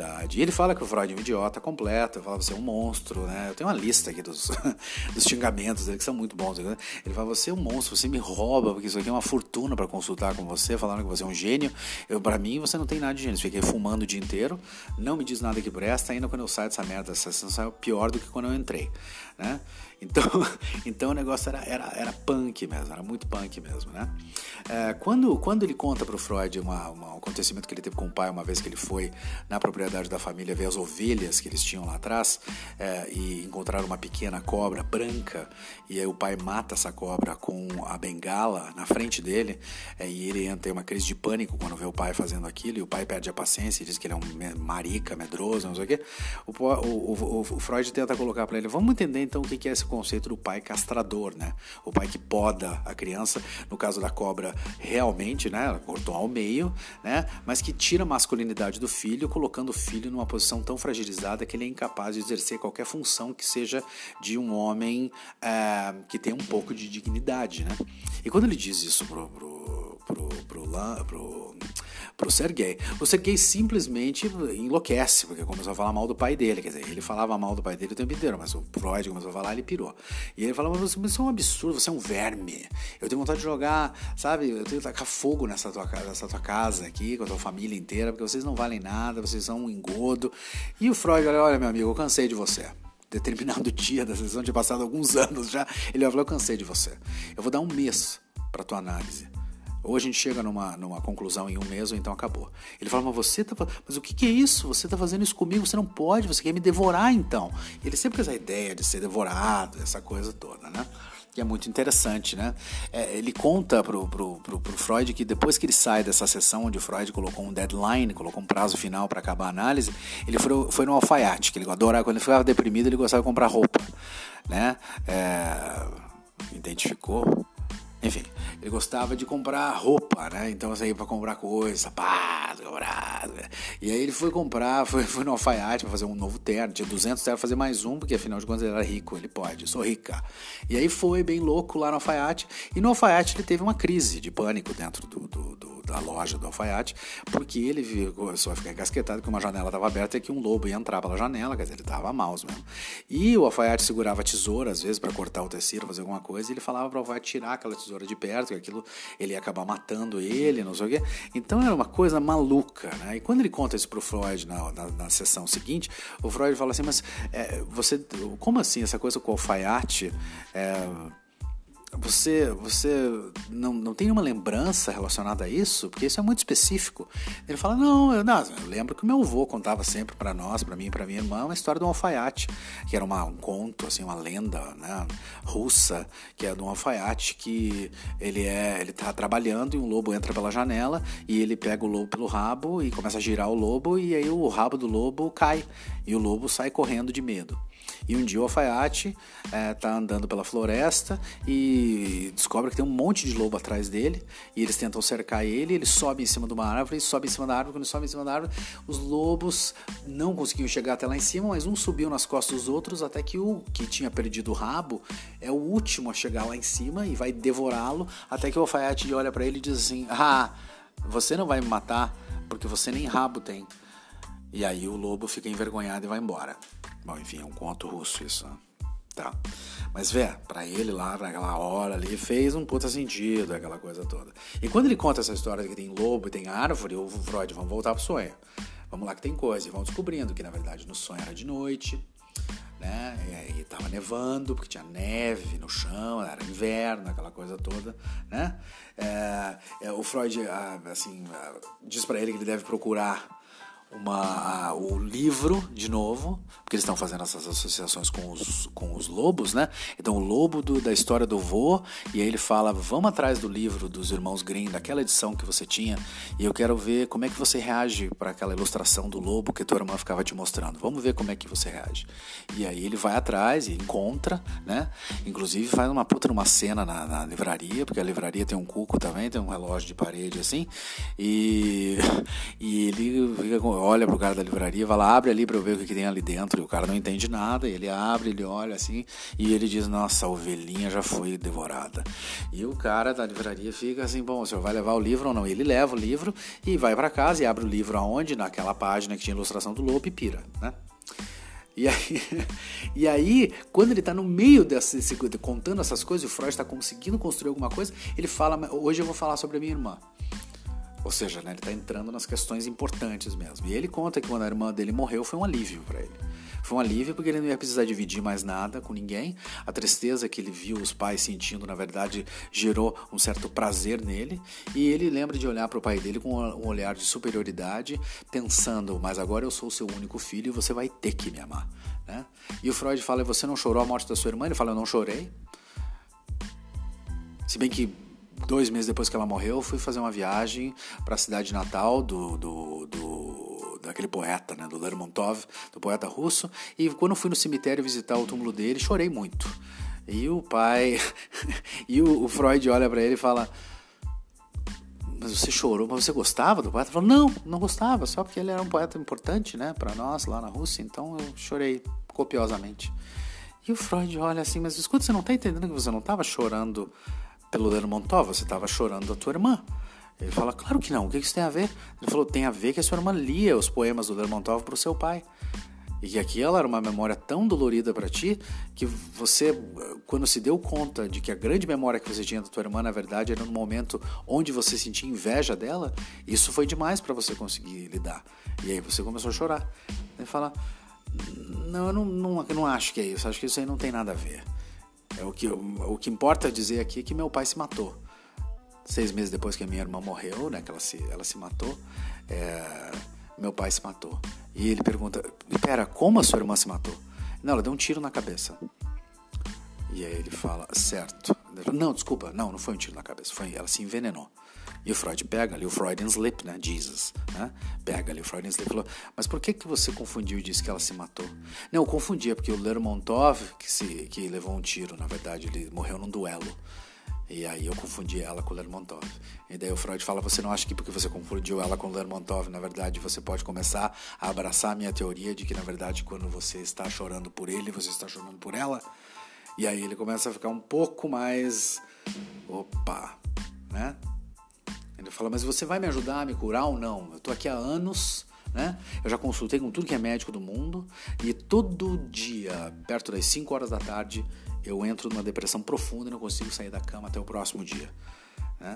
[SPEAKER 1] verdade. E ele fala que o Freud é um idiota completo, ele fala que você é um monstro, né? Eu tenho uma lista aqui dos, dos xingamentos dele que são muito bons. Né? Ele fala, você é um monstro, você me rouba, porque isso aqui é uma fortuna para consultar com você, falando que você é um gênio. Eu, pra mim, você não tem nada de gênio. Eu fiquei fumando o dia inteiro, não me diz nada que presta, ainda quando eu saio dessa merda, essa sessão saiu pior do que quando eu entrei, né? Então, então o negócio era, era, era punk mesmo, era muito punk mesmo, né? É, quando, quando ele conta pro Freud uma, uma, um acontecimento que ele teve com o pai uma vez que ele foi na propriedade da família ver as ovelhas que eles tinham lá atrás, é, e encontraram uma pequena cobra branca, e aí o pai mata essa cobra com a bengala na frente dele, é, e ele tem uma crise de pânico quando vê o pai fazendo aquilo, e o pai perde a paciência e diz que ele é um marica, medroso, não sei o quê. O, o, o, o Freud tenta colocar para ele, vamos entender então o que é esse conceito do pai castrador, né? O pai que poda a criança, no caso da cobra, realmente, né? Ela cortou ao meio, né? Mas que tira a masculinidade do filho, colocando o filho numa posição tão fragilizada que ele é incapaz de exercer qualquer função que seja de um homem é, que tem um pouco de dignidade, né? E quando ele diz isso pro, pro, pro, pro, pro, pro pro Sergei. O Sergei simplesmente enlouquece, porque começou a falar mal do pai dele, quer dizer, ele falava mal do pai dele o tempo inteiro, mas o Freud começou a falar, ele pirou. E ele falava, mas você é um absurdo, você é um verme, eu tenho vontade de jogar, sabe, eu tenho que tacar fogo nessa tua, nessa tua casa aqui, com a tua família inteira, porque vocês não valem nada, vocês são um engodo. E o Freud, olha, olha meu amigo, eu cansei de você. Determinado dia da sessão, tinha passado alguns anos já, ele falou, eu cansei de você, eu vou dar um mês pra tua análise. Ou a gente chega numa, numa conclusão em um mês ou então acabou. Ele fala, mas você tá mas o que, que é isso? Você tá fazendo isso comigo, você não pode, você quer me devorar então. E ele sempre com essa ideia de ser devorado, essa coisa toda, né? Que é muito interessante, né? É, ele conta pro, pro, pro, pro Freud que depois que ele sai dessa sessão onde o Freud colocou um deadline, colocou um prazo final para acabar a análise, ele foi, foi no alfaiate, que ele adorava, quando ele ficava deprimido, ele gostava de comprar roupa, né? É, identificou? Enfim, ele gostava de comprar roupa, né? Então saía pra comprar coisa, sapato, comprar. E aí ele foi comprar, foi, foi no alfaiate pra fazer um novo terno. Tinha duzentos ternos pra fazer mais um, porque afinal de contas ele era rico, ele pode, eu sou rica. E aí foi bem louco lá no alfaiate. E no alfaiate ele teve uma crise de pânico dentro do, do, do, da loja do alfaiate, porque ele começou a ficar encasquetado que uma janela estava aberta e que um lobo ia entrar pela janela, quer dizer, ele tava mouse mesmo. E o alfaiate segurava a tesoura, às vezes, pra cortar o tecido, fazer alguma coisa, e ele falava pro alfaiate tirar aquela tesoura de perto, que aquilo ele ia acabar matando ele, não sei o quê. Então era uma coisa maluca, né? E quando ele conta isso pro Freud na, na, na sessão seguinte, o Freud fala assim, mas é, você, como assim essa coisa com o alfaiate, é, Você, você não, não tem nenhuma lembrança relacionada a isso? Porque isso é muito específico. Ele fala, não, eu, não, eu lembro que o meu avô contava sempre para nós, para mim e para minha irmã, uma história de um alfaiate, que era uma, um conto, assim, uma lenda, né, russa, que é de um alfaiate que ele é, ele tá trabalhando e um lobo entra pela janela e ele pega o lobo pelo rabo e começa a girar o lobo e aí o rabo do lobo cai e o lobo sai correndo de medo. E um dia o alfaiate é, tá andando pela floresta e descobre que tem um monte de lobo atrás dele e eles tentam cercar ele, ele sobe em cima de uma árvore, ele sobe em cima da árvore, quando ele sobe em cima da árvore, os lobos não conseguiam chegar até lá em cima, mas um subiu nas costas dos outros até que o que tinha perdido o rabo é o último a chegar lá em cima e vai devorá-lo, até que o alfaiate olha para ele e diz assim, ah, você não vai me matar porque você nem rabo tem. E aí o lobo fica envergonhado e vai embora. Bom, enfim, é um conto russo isso, né? Tá. Mas, vê, pra ele lá, naquela hora ali, fez um puta sentido, aquela coisa toda. E quando ele conta essa história de que tem lobo e tem árvore, o Freud, vamos voltar pro sonho. Vamos lá que tem coisa. E vão descobrindo que, na verdade, no sonho era de noite, né? E aí tava nevando, porque tinha neve no chão, era inverno, aquela coisa toda, né? É, é, o Freud, assim, diz pra ele que ele deve procurar Uma, o livro de novo, porque eles estão fazendo essas associações com os, com os lobos, né? Então o lobo do, da história do vô, e aí ele fala, vamos atrás do livro dos irmãos Grimm, daquela edição que você tinha, e eu quero ver como é que você reage para aquela ilustração do lobo que tua irmã ficava te mostrando, vamos ver como é que você reage. E aí ele vai atrás e encontra, né? Inclusive faz uma puta numa cena na, na livraria, porque a livraria tem um cuco também, tem um relógio de parede assim, e, e ele fica com olha pro cara da livraria e fala, abre ali pra eu ver o que, que tem ali dentro. E o cara não entende nada, ele abre, ele olha assim, e ele diz, nossa, a ovelhinha já foi devorada. E o cara da livraria fica assim, bom, o senhor vai levar o livro ou não? E ele leva o livro e vai pra casa e abre o livro aonde? Naquela página que tinha ilustração do lobo e pira, né? E aí, e aí, quando ele está no meio desse, desse, contando essas coisas, o Freud está conseguindo construir alguma coisa, ele fala, hoje eu vou falar sobre a minha irmã. Ou seja, né, ele está entrando nas questões importantes mesmo. E ele conta que quando a irmã dele morreu foi um alívio para ele. Foi um alívio porque ele não ia precisar dividir mais nada com ninguém. A tristeza que ele viu os pais sentindo, na verdade, gerou um certo prazer nele. E ele lembra de olhar para o pai dele com um olhar de superioridade, pensando, mas agora eu sou o seu único filho e você vai ter que me amar. Né? E o Freud fala, você não chorou a morte da sua irmã? Ele fala, eu não chorei. Se bem que dois meses depois que ela morreu, eu fui fazer uma viagem para a cidade natal do, do, do, daquele poeta, né, do Lermontov, do poeta russo, e quando eu fui no cemitério visitar o túmulo dele, chorei muito. E o pai, e o, o Freud olha para ele e fala, mas você chorou, mas você gostava do poeta? Ele falou, não, não gostava, só porque ele era um poeta importante, né, para nós lá na Rússia, então eu chorei copiosamente. E o Freud olha assim, mas escuta, você não está entendendo que você não estava chorando pelo Lermontov, você estava chorando a tua irmã. Ele fala, claro que não, o que isso tem a ver? Ele falou, tem a ver que a sua irmã lia os poemas do Lermontov para o seu pai. E que aquilo era uma memória tão dolorida para ti, que você, quando se deu conta de que a grande memória que você tinha da tua irmã, na verdade, era no momento onde você sentia inveja dela, isso foi demais para você conseguir lidar. E aí você começou a chorar. Ele fala, não, eu não, não, eu não acho que é isso, acho que isso aí não tem nada a ver. É o, que, o, o que importa dizer aqui é que meu pai se matou. Seis meses depois que a minha irmã morreu, né, que ela se, ela se matou, é, meu pai se matou. E ele pergunta, pera, como a sua irmã se matou? Não, ela deu um tiro na cabeça. E aí ele fala, certo. Não, desculpa, não, não foi um tiro na cabeça, foi, ela se envenenou. E o Freud pega ali, o Freudian slip, né, Jesus, né, pega ali o Freudian slip e falou, mas por que que você confundiu e disse que ela se matou? Não, eu confundia, porque o Lermontov, que, se, que levou um tiro, na verdade, ele morreu num duelo. E aí eu confundi ela com o Lermontov. E daí o Freud fala, você não acha que porque você confundiu ela com o Lermontov, na verdade, você pode começar a abraçar a minha teoria de que, na verdade, quando você está chorando por ele, você está chorando por ela? E aí ele começa a ficar um pouco mais, opa, né? Ele fala, mas você vai me ajudar a me curar ou não? Eu tô aqui há anos, né? Eu já consultei com tudo que é médico do mundo e todo dia, perto das cinco horas da tarde, eu entro numa depressão profunda e não consigo sair da cama até o próximo dia, né?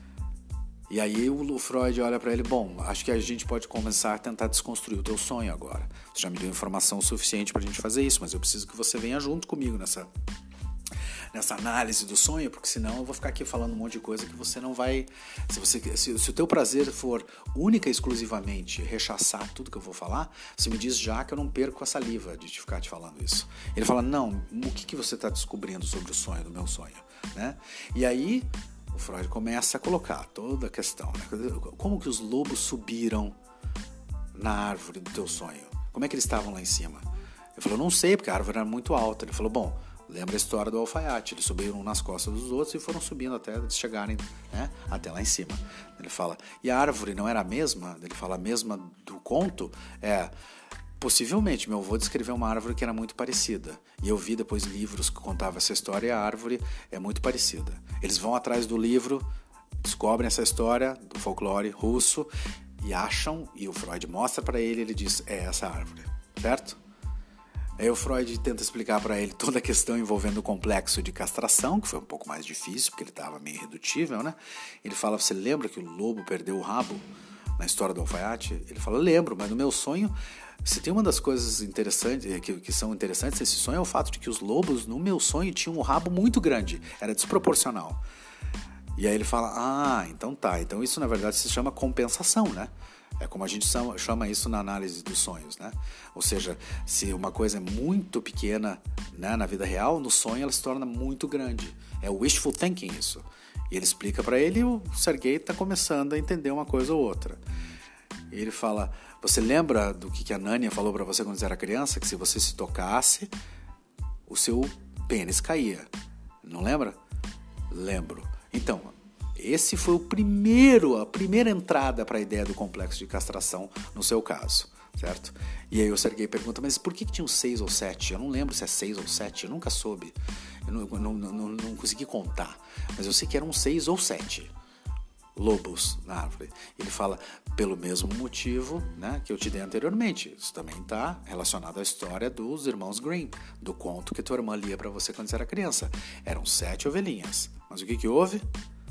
[SPEAKER 1] E aí o Freud olha para ele, bom, acho que a gente pode começar a tentar desconstruir o teu sonho agora. Você já me deu informação suficiente pra gente fazer isso, mas eu preciso que você venha junto comigo nessa... nessa análise do sonho, porque senão eu vou ficar aqui falando um monte de coisa que você não vai... Se, você, se, se o teu prazer for única e exclusivamente rechaçar tudo que eu vou falar, você me diz já que eu não perco a saliva de te ficar te falando isso. Ele fala, não, o que, que você está descobrindo sobre o sonho, do meu sonho? Né? E aí o Freud começa a colocar toda a questão, né? Como que os lobos subiram na árvore do teu sonho? Como é que eles estavam lá em cima? Ele falou, não sei, porque a árvore era muito alta. Ele falou, bom, lembra a história do alfaiate, eles subiram nas costas dos outros e foram subindo até eles chegarem, né, até lá em cima. Ele fala, e a árvore não era a mesma? Ele fala, a mesma do conto? É, possivelmente, meu avô descreveu uma árvore que era muito parecida. E eu vi depois livros que contavam essa história e a árvore é muito parecida. Eles vão atrás do livro, descobrem essa história do folclore russo e acham, e o Freud mostra para ele, ele diz, é essa árvore, certo? Aí o Freud tenta explicar para ele toda a questão envolvendo o complexo de castração, que foi um pouco mais difícil, porque ele estava meio irredutível, né? Ele fala, você lembra que o lobo perdeu o rabo na história do alfaiate? Ele fala, lembro, mas no meu sonho, se tem uma das coisas interessantes, que, que são interessantes nesse sonho, é o fato de que os lobos, no meu sonho, tinham um rabo muito grande, era desproporcional. E aí ele fala, ah, então tá, então isso na verdade se chama compensação, né? É como a gente chama isso na análise dos sonhos, né? Ou seja, se uma coisa é muito pequena, né, na vida real, no sonho ela se torna muito grande. É wishful thinking isso. E ele explica para ele e o Sergei está começando a entender uma coisa ou outra. E ele fala, você lembra do que a Nânia falou para você quando você era criança? Que se você se tocasse, o seu pênis caía. Não lembra? Lembro. Então, esse foi o primeiro, a primeira entrada para a ideia do complexo de castração no seu caso, certo? E aí o Sergei pergunta, mas por que, que tinham seis ou sete? Eu não lembro se é seis ou sete, eu nunca soube, eu não, não, não, não consegui contar, mas eu sei que eram seis ou sete lobos na árvore. Ele fala, pelo mesmo motivo, né, que eu te dei anteriormente. Isso também está relacionado à história dos irmãos Grimm, do conto que tua irmã lia para você quando você era criança. Eram sete ovelhinhas. Mas o que, que houve?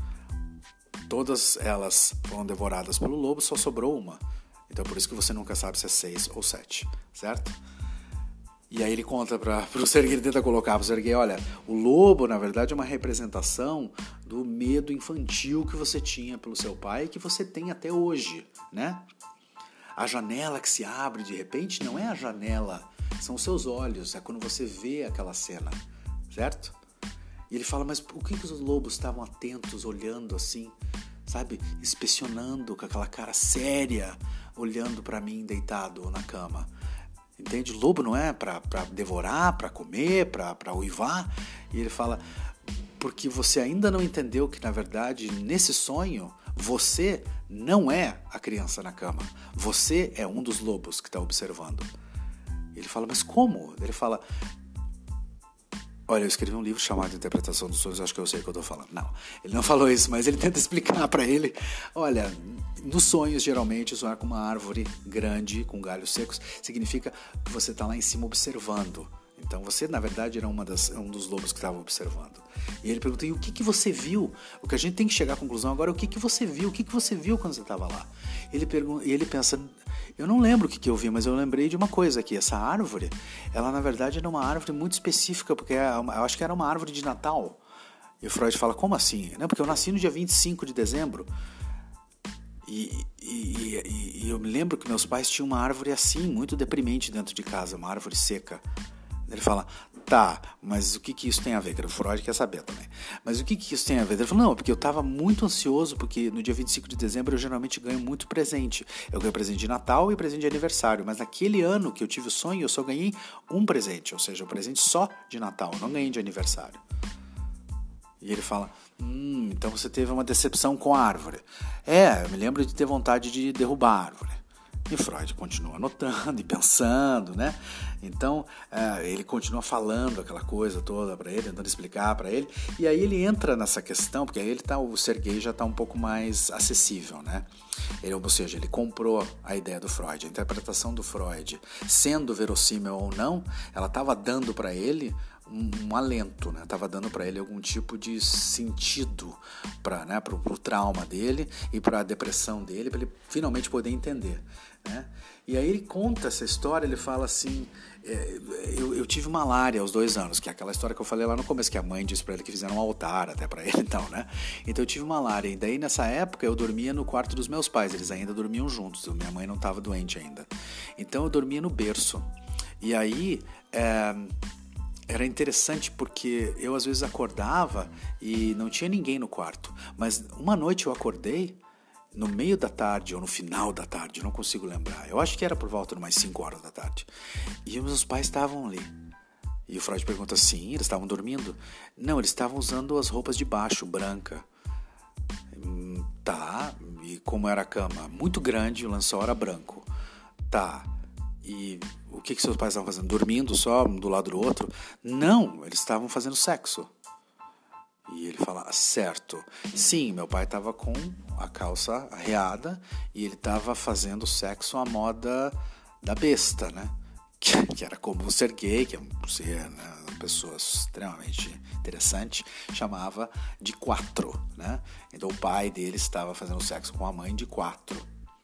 [SPEAKER 1] Todas elas foram devoradas pelo lobo, só sobrou uma. Então por isso que você nunca sabe se é seis ou sete, certo? E aí ele conta para o Sergei, ele tenta colocar para o Sergei, olha, o lobo, na verdade, é uma representação do medo infantil que você tinha pelo seu pai e que você tem até hoje, né? A janela que se abre de repente não é a janela, são os seus olhos, é quando você vê aquela cena, certo? E ele fala, mas por que, que os lobos estavam atentos, olhando assim, sabe? Inspecionando com aquela cara séria, olhando para mim deitado na cama. Entende? Lobo não é para devorar, para comer, para uivar. E ele fala, porque você ainda não entendeu que, na verdade, nesse sonho, você não é a criança na cama. Você é um dos lobos que está observando. Ele fala, mas como? Ele fala, olha, eu escrevi um livro chamado Interpretação dos Sonhos, acho que eu sei o que eu estou falando. Não, ele não falou isso, mas ele tenta explicar para ele, olha, nos sonhos, geralmente, sonhar com uma árvore grande, com galhos secos, significa que você está lá em cima observando. Então você, na verdade, era uma das, um dos lobos que estava observando. E ele pergunta, e o que, que você viu? O que a gente tem que chegar à conclusão agora é o que, que você viu? O que, que você viu quando você estava lá? Ele pergunta, e ele pensa, eu não lembro o que, que eu vi, mas eu lembrei de uma coisa aqui. Essa árvore, ela na verdade era uma árvore muito específica, porque eu acho que era uma árvore de Natal. E o Freud fala, como assim? Não, porque eu nasci no dia vinte e cinco de dezembro. E, e, e, e eu me lembro que meus pais tinham uma árvore assim, muito deprimente dentro de casa, uma árvore seca. Ele fala, tá, mas o que, que isso tem a ver? Que o Freud quer saber também. Mas o que, que isso tem a ver? Ele falou, não, porque eu estava muito ansioso, porque no dia vinte e cinco de dezembro eu geralmente ganho muito presente. Eu ganho presente de Natal e presente de aniversário, mas naquele ano que eu tive o sonho, eu só ganhei um presente, ou seja, um presente só de Natal, eu não ganhei de aniversário. E ele fala, hum, então você teve uma decepção com a árvore. É, eu me lembro de ter vontade de derrubar a árvore. E Freud continua anotando e pensando, né? Então, é, ele continua falando aquela coisa toda para ele, tentando explicar para ele. E aí ele entra nessa questão, porque aí ele tá, o Sergei já está um pouco mais acessível, né? Ele, ou seja, ele comprou a ideia do Freud. A interpretação do Freud, sendo verossímil ou não, ela estava dando para ele um, um alento, né? Estava dando para ele algum tipo de sentido para, né, pro, pro trauma dele e para a depressão dele, para ele finalmente poder entender, né? E aí ele conta essa história, ele fala assim, é, eu, eu tive malária aos dois anos, que é aquela história que eu falei lá no começo, que a mãe disse pra ele que fizeram um altar até pra ele, então, né? Então eu tive malária, e daí nessa época eu dormia no quarto dos meus pais, eles ainda dormiam juntos, minha mãe não estava doente ainda. Então eu dormia no berço, e aí é, era interessante porque eu às vezes acordava e não tinha ninguém no quarto, mas uma noite eu acordei, no meio da tarde ou no final da tarde, eu não consigo lembrar. Eu acho que era por volta de umas cinco horas da tarde. E os meus pais estavam ali. E o Freud pergunta, sim, eles estavam dormindo? Não, eles estavam usando as roupas de baixo, branca. Hum, tá, e como era a cama? Muito grande, o lençol era branco. Tá, e o que, que seus pais estavam fazendo? Dormindo só, um do lado do outro? Não, eles estavam fazendo sexo. E ele fala, certo. Sim, meu pai estava com a calça arreada e ele estava fazendo sexo à moda da besta, né? Que, que era como o Sergei, que é um ser, né, uma pessoa extremamente interessante, chamava de quatro, né? Então o pai dele estava fazendo sexo com a mãe de quatro.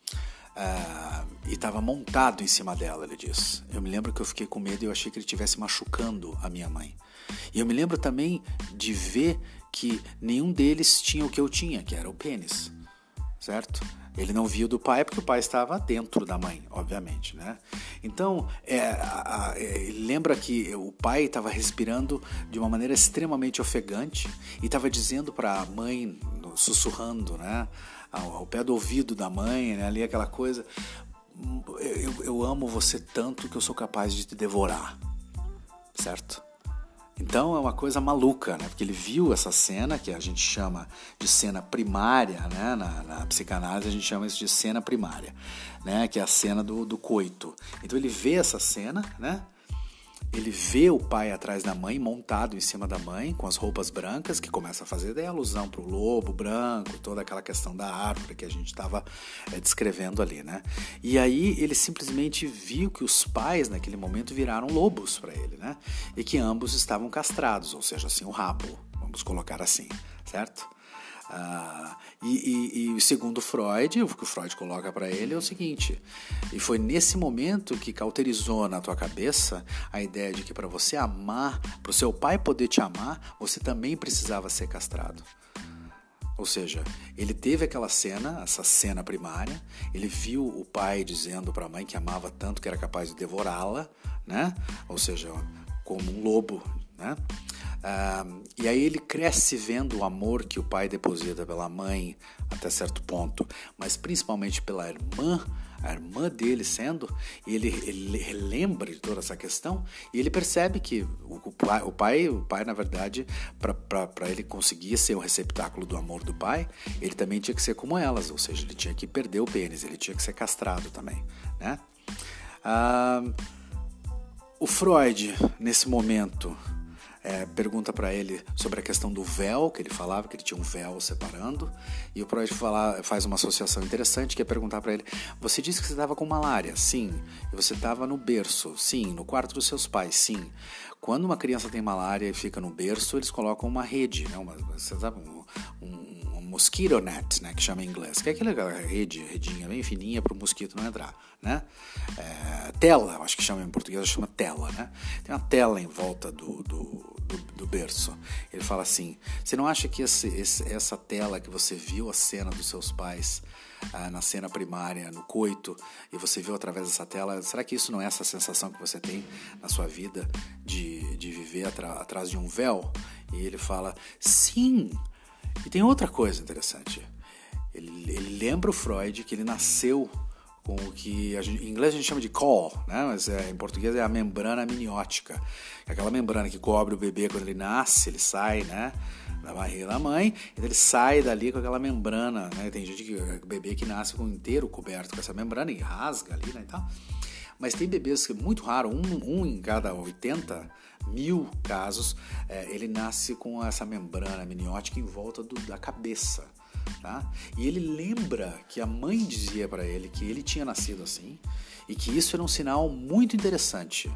[SPEAKER 1] Uh, e estava montado em cima dela, ele diz. Eu me lembro que eu fiquei com medo e eu achei que ele estivesse machucando a minha mãe. E eu me lembro também de ver que nenhum deles tinha o que eu tinha, que era o pênis, certo? Ele não via do pai porque o pai estava dentro da mãe, obviamente, né? Então, é, a, a, é, lembra que o pai estava respirando de uma maneira extremamente ofegante e estava dizendo para a mãe, sussurrando, né? Ao, ao pé do ouvido da mãe, né? Ali aquela coisa, eu, eu amo você tanto que eu sou capaz de te devorar, certo? Então é uma coisa maluca, né? Porque ele viu essa cena, que a gente chama de cena primária, né? Na, na psicanálise a gente chama isso de cena primária, né? Que é a cena do, do coito. Então ele vê essa cena, né? Ele vê o pai atrás da mãe, montado em cima da mãe, com as roupas brancas, que começa a fazer daí alusão para o lobo branco, toda aquela questão da árvore que a gente estava é, descrevendo ali, né? E aí ele simplesmente viu que os pais, naquele momento, viraram lobos para ele, né? E que ambos estavam castrados, ou seja, assim, o rabo, vamos colocar assim, certo? Ah, e, e, e segundo Freud, o que o Freud coloca para ele é o seguinte: e foi nesse momento que cauterizou na tua cabeça a ideia de que para você amar, para o seu pai poder te amar, você também precisava ser castrado. Ou seja, ele teve aquela cena, essa cena primária, ele viu o pai dizendo para a mãe que amava tanto que era capaz de devorá-la, né? Ou seja, como um lobo, né? Ah, e aí ele cresce vendo o amor que o pai deposita pela mãe até certo ponto, mas principalmente pela irmã, a irmã dele sendo, e ele, ele relembra de toda essa questão e ele percebe que o, o, pai, o pai, o pai na verdade, para ele conseguir ser o receptáculo do amor do pai, ele também tinha que ser como elas, ou seja, ele tinha que perder o pênis, ele tinha que ser castrado também, né? Ah, o Freud, nesse momento, É, pergunta para ele sobre a questão do véu, que ele falava que ele tinha um véu separando, e o Freud fala, faz uma associação interessante, que é perguntar para ele: você disse que você estava com malária? Sim. E você estava no berço? Sim. No quarto dos seus pais? Sim. Quando uma criança tem malária e fica no berço, eles colocam uma rede, né? uma, você sabe, um, um, um mosquito net, né? Que chama em inglês, que é aquela rede, redinha bem fininha para o mosquito não entrar, né? É, tela, acho que chama em português, chama tela, né? Tem uma tela em volta do, do Do, do berço. Ele fala assim: você não acha que esse, esse, essa tela que você viu a cena dos seus pais ah, na cena primária, no coito, e você viu através dessa tela, será que isso não é essa sensação que você tem na sua vida de, de viver atra, atrás de um véu? E ele fala: sim. E tem outra coisa interessante, ele, ele lembra o Freud que ele nasceu com o que a gente, em inglês a gente chama de caul, né? Mas é, em português é a membrana amniótica, aquela membrana que cobre o bebê quando ele nasce, ele sai, né, da barriga da mãe, então ele sai dali com aquela membrana, né? Tem gente que o bebê que nasce com inteiro coberto com essa membrana e rasga ali, né, e tal. Mas tem bebês que é muito raro, um, um em cada oitenta mil casos, é, ele nasce com essa membrana amniótica em volta do, da cabeça. Tá? E ele lembra que a mãe dizia para ele que ele tinha nascido assim e que isso era um sinal muito interessante.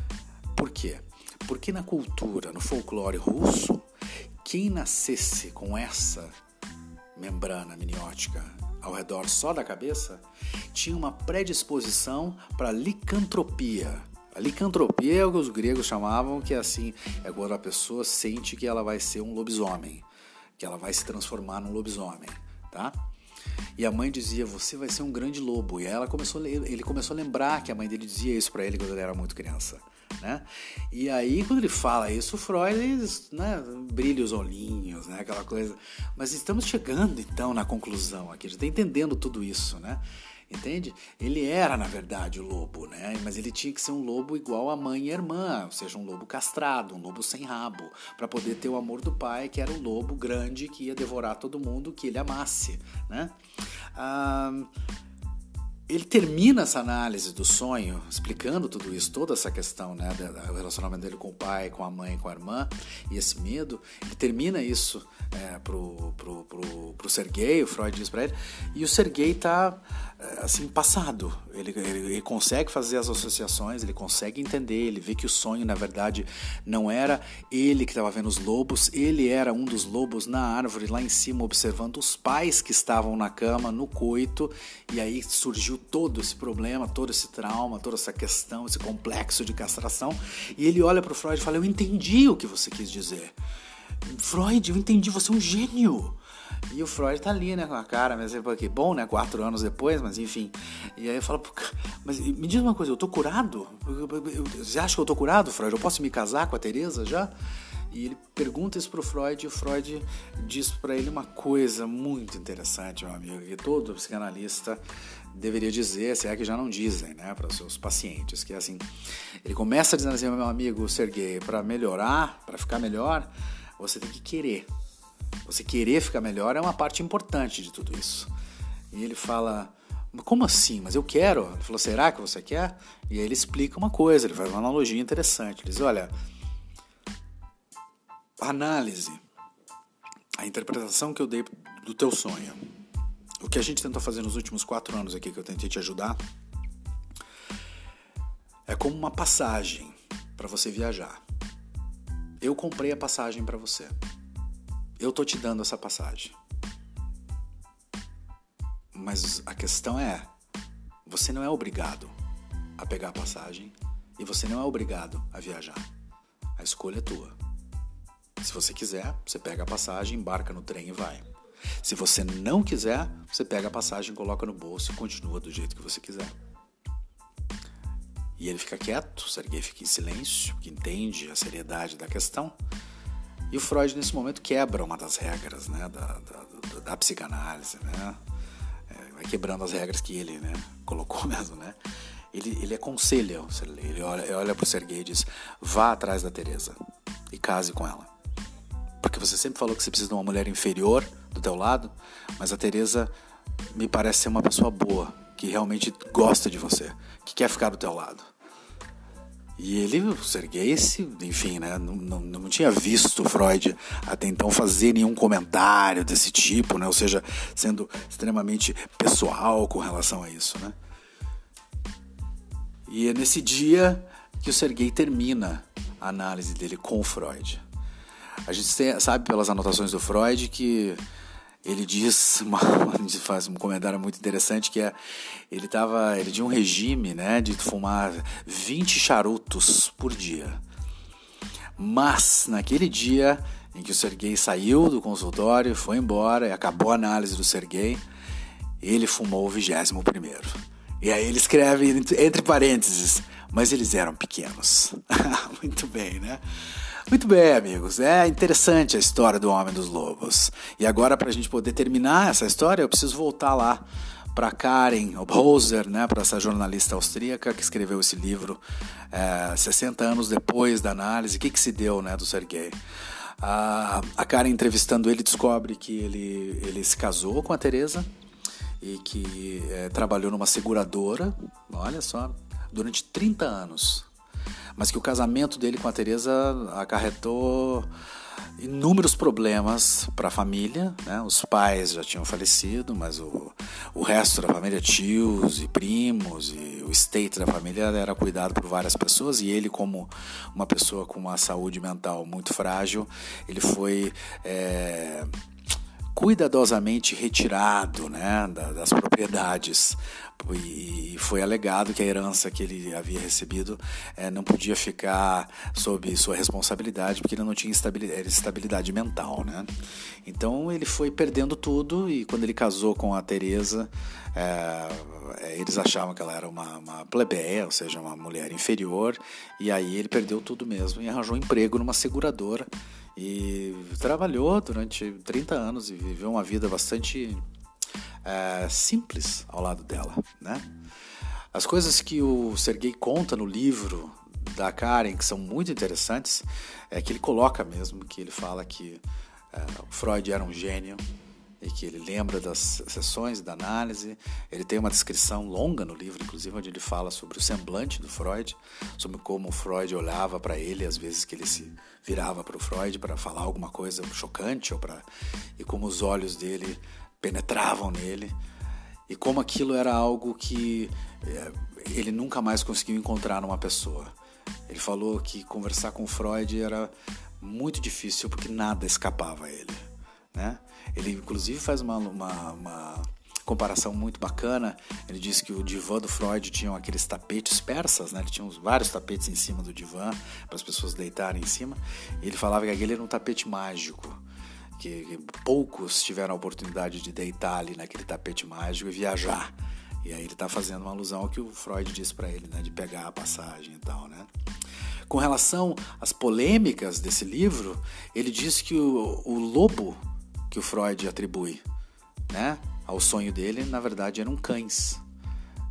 [SPEAKER 1] Por quê? Porque na cultura, no folclore russo, quem nascesse com essa membrana amniótica ao redor só da cabeça tinha uma predisposição para licantropia. A licantropia é o que os gregos chamavam, que é assim, é quando a pessoa sente que ela vai ser um lobisomem, que ela vai se transformar num lobisomem, tá? E a mãe dizia: você vai ser um grande lobo. E ela começou, ele começou a lembrar que a mãe dele dizia isso para ele quando ele era muito criança, né? E aí, quando ele fala isso, o Freud, né, brilha os olhinhos, né, aquela coisa. Mas estamos chegando, então, na conclusão aqui. A gente está entendendo tudo isso, né? Entende? Ele era, na verdade, o lobo, né? Mas ele tinha que ser um lobo igual a mãe e a irmã, ou seja, um lobo castrado, um lobo sem rabo, para poder ter o amor do pai, que era um lobo grande que ia devorar todo mundo que ele amasse, né? Ah, ele termina essa análise do sonho, explicando tudo isso, toda essa questão, né, do relacionamento dele com o pai, com a mãe, com a irmã, e esse medo. Ele termina isso é, pro, pro, pro, pro Sergei, o Freud diz para ele, e o Sergei tá assim, passado. Ele, ele, ele consegue fazer as associações, ele consegue entender, ele vê que o sonho, na verdade, não era ele que estava vendo os lobos, ele era um dos lobos na árvore, lá em cima, observando os pais que estavam na cama, no coito, e aí surgiu todo esse problema, todo esse trauma, toda essa questão, esse complexo de castração, e ele olha para o Freud e fala: eu entendi o que você quis dizer. Freud, eu entendi, você é um gênio. E o Freud tá ali, né, com a cara, mas que bom, né, quatro anos depois, mas enfim. E aí eu falo: mas me diz uma coisa, eu tô curado? Você acha que eu tô curado, Freud? Eu posso me casar com a Teresa já? E ele pergunta isso pro Freud, e o Freud diz para ele uma coisa muito interessante, meu amigo, que todo psicanalista deveria dizer, se é que já não dizem, né, para os seus pacientes, que é assim, ele começa dizendo assim, meu amigo Serguei, para melhorar, para ficar melhor, você tem que querer. Você querer ficar melhor é uma parte importante de tudo isso. E ele fala, como assim? Mas eu quero. Ele falou, será que você quer? E aí ele explica uma coisa, ele faz uma analogia interessante. Ele diz, olha, a análise, a interpretação que eu dei do teu sonho, o que a gente tentou fazer nos últimos quatro anos aqui, que eu tentei te ajudar, é como uma passagem para você viajar. Eu comprei a passagem para você. Eu tô te dando essa passagem. Mas a questão é, você não é obrigado a pegar a passagem e você não é obrigado a viajar. A escolha é tua. Se você quiser, você pega a passagem, embarca no trem e vai. Se você não quiser, você pega a passagem, coloca no bolso e continua do jeito que você quiser. E ele fica quieto, o Serguei fica em silêncio, que entende a seriedade da questão. E o Freud, nesse momento, quebra uma das regras, né, da, da, da psicanálise, né? É, vai quebrando as regras que ele, né, colocou mesmo, né? Ele, ele aconselha, ele olha, ele olha para o Serguei e diz, vá atrás da Teresa e case com ela. Porque você sempre falou que você precisa de uma mulher inferior do teu lado, mas a Teresa me parece ser uma pessoa boa, que realmente gosta de você, que quer ficar do teu lado. E ele, o Serguei, enfim, né, não, não, não tinha visto o Freud até então fazer nenhum comentário desse tipo, né, ou seja, sendo extremamente pessoal com relação a isso, né. E é nesse dia que o Serguei termina a análise dele com o Freud. A gente tem, sabe pelas anotações do Freud que ele diz, uma, ele faz um comentário muito interessante, que é, ele, tava, ele tinha um regime, né, de fumar vinte charutos por dia. Mas, naquele dia em que o Serguei saiu do consultório, foi embora e acabou a análise do Serguei, ele fumou o vigésimo primeiro. E aí ele escreve, entre parênteses, mas eles eram pequenos. Muito bem, né? Muito bem, amigos, é interessante a história do Homem dos Lobos. E agora, para a gente poder terminar essa história, eu preciso voltar lá para Karen Obhoser, né, para essa jornalista austríaca que escreveu esse livro é, sessenta anos depois da análise. O que, que se deu, né, do Serguei? A, a Karen, entrevistando ele, descobre que ele, ele se casou com a Teresa e que é, trabalhou numa seguradora, olha só, durante trinta anos. Mas que o casamento dele com a Teresa acarretou inúmeros problemas para a família, né? Os pais já tinham falecido, mas o, o resto da família, tios e primos, e o estate da família era cuidado por várias pessoas, e ele, como uma pessoa com uma saúde mental muito frágil, ele foi é, cuidadosamente retirado, né, das propriedades. E foi alegado que a herança que ele havia recebido é, não podia ficar sob sua responsabilidade, porque ele não tinha estabilidade, estabilidade mental, né? Então ele foi perdendo tudo, e quando ele casou com a Teresa, é, eles achavam que ela era uma, uma plebeia, ou seja, uma mulher inferior, e aí ele perdeu tudo mesmo e arranjou um emprego numa seguradora e trabalhou durante trinta anos e viveu uma vida bastante É, simples ao lado dela, né? As coisas que o Serguei conta no livro da Karen, que são muito interessantes, é que ele coloca mesmo, que ele fala que é, o Freud era um gênio e que ele lembra das sessões da análise. Ele tem uma descrição longa no livro, inclusive, onde ele fala sobre o semblante do Freud, sobre como o Freud olhava para ele, às vezes que ele se virava para o Freud para falar alguma coisa chocante, ou pra, e como os olhos dele penetravam nele, e como aquilo era algo que é, ele nunca mais conseguiu encontrar numa pessoa. Ele falou que conversar com Freud era muito difícil porque nada escapava a ele, né? Ele inclusive faz uma, uma, uma comparação muito bacana. Ele diz que o divã do Freud tinha aqueles tapetes persas, né? Ele tinha vários tapetes em cima do divã para as pessoas deitarem em cima, e ele falava que aquele era um tapete mágico, que poucos tiveram a oportunidade de deitar ali naquele tapete mágico e viajar. E aí ele está fazendo uma alusão ao que o Freud disse para ele, né, de pegar a passagem e tal, né? Com relação às polêmicas desse livro, ele diz que o, o lobo que o Freud atribui, né, ao sonho dele, na verdade eram cães.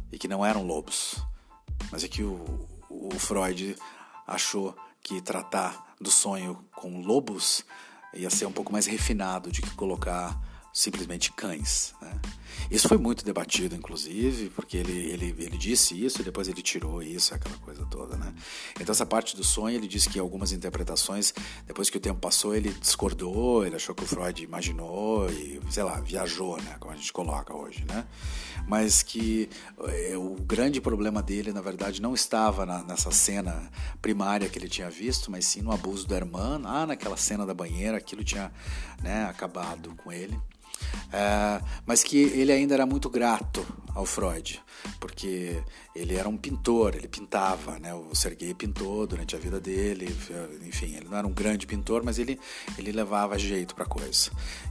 [SPEAKER 1] e que não eram lobos, mas é que o, o Freud achou que tratar do sonho com lobos ia ser um pouco mais refinado do que colocar simplesmente cães, né? Isso foi muito debatido, inclusive, porque ele, ele, ele disse isso e depois ele tirou isso, aquela coisa toda, né? Então essa parte do sonho, ele disse que algumas interpretações, depois que o tempo passou, ele discordou, ele achou que o Freud imaginou e, sei lá, viajou, né? Como a gente coloca hoje, né? Mas que é, o grande problema dele, na verdade, não estava na, nessa cena primária que ele tinha visto, mas sim no abuso da irmã, lá naquela cena da banheira, aquilo tinha, né, acabado com ele. É, mas que ele ainda era muito grato ao Freud, porque ele era um pintor, ele pintava, né? O Sergei pintou durante a vida dele, enfim, ele não era um grande pintor, mas ele, ele levava jeito para a coisa.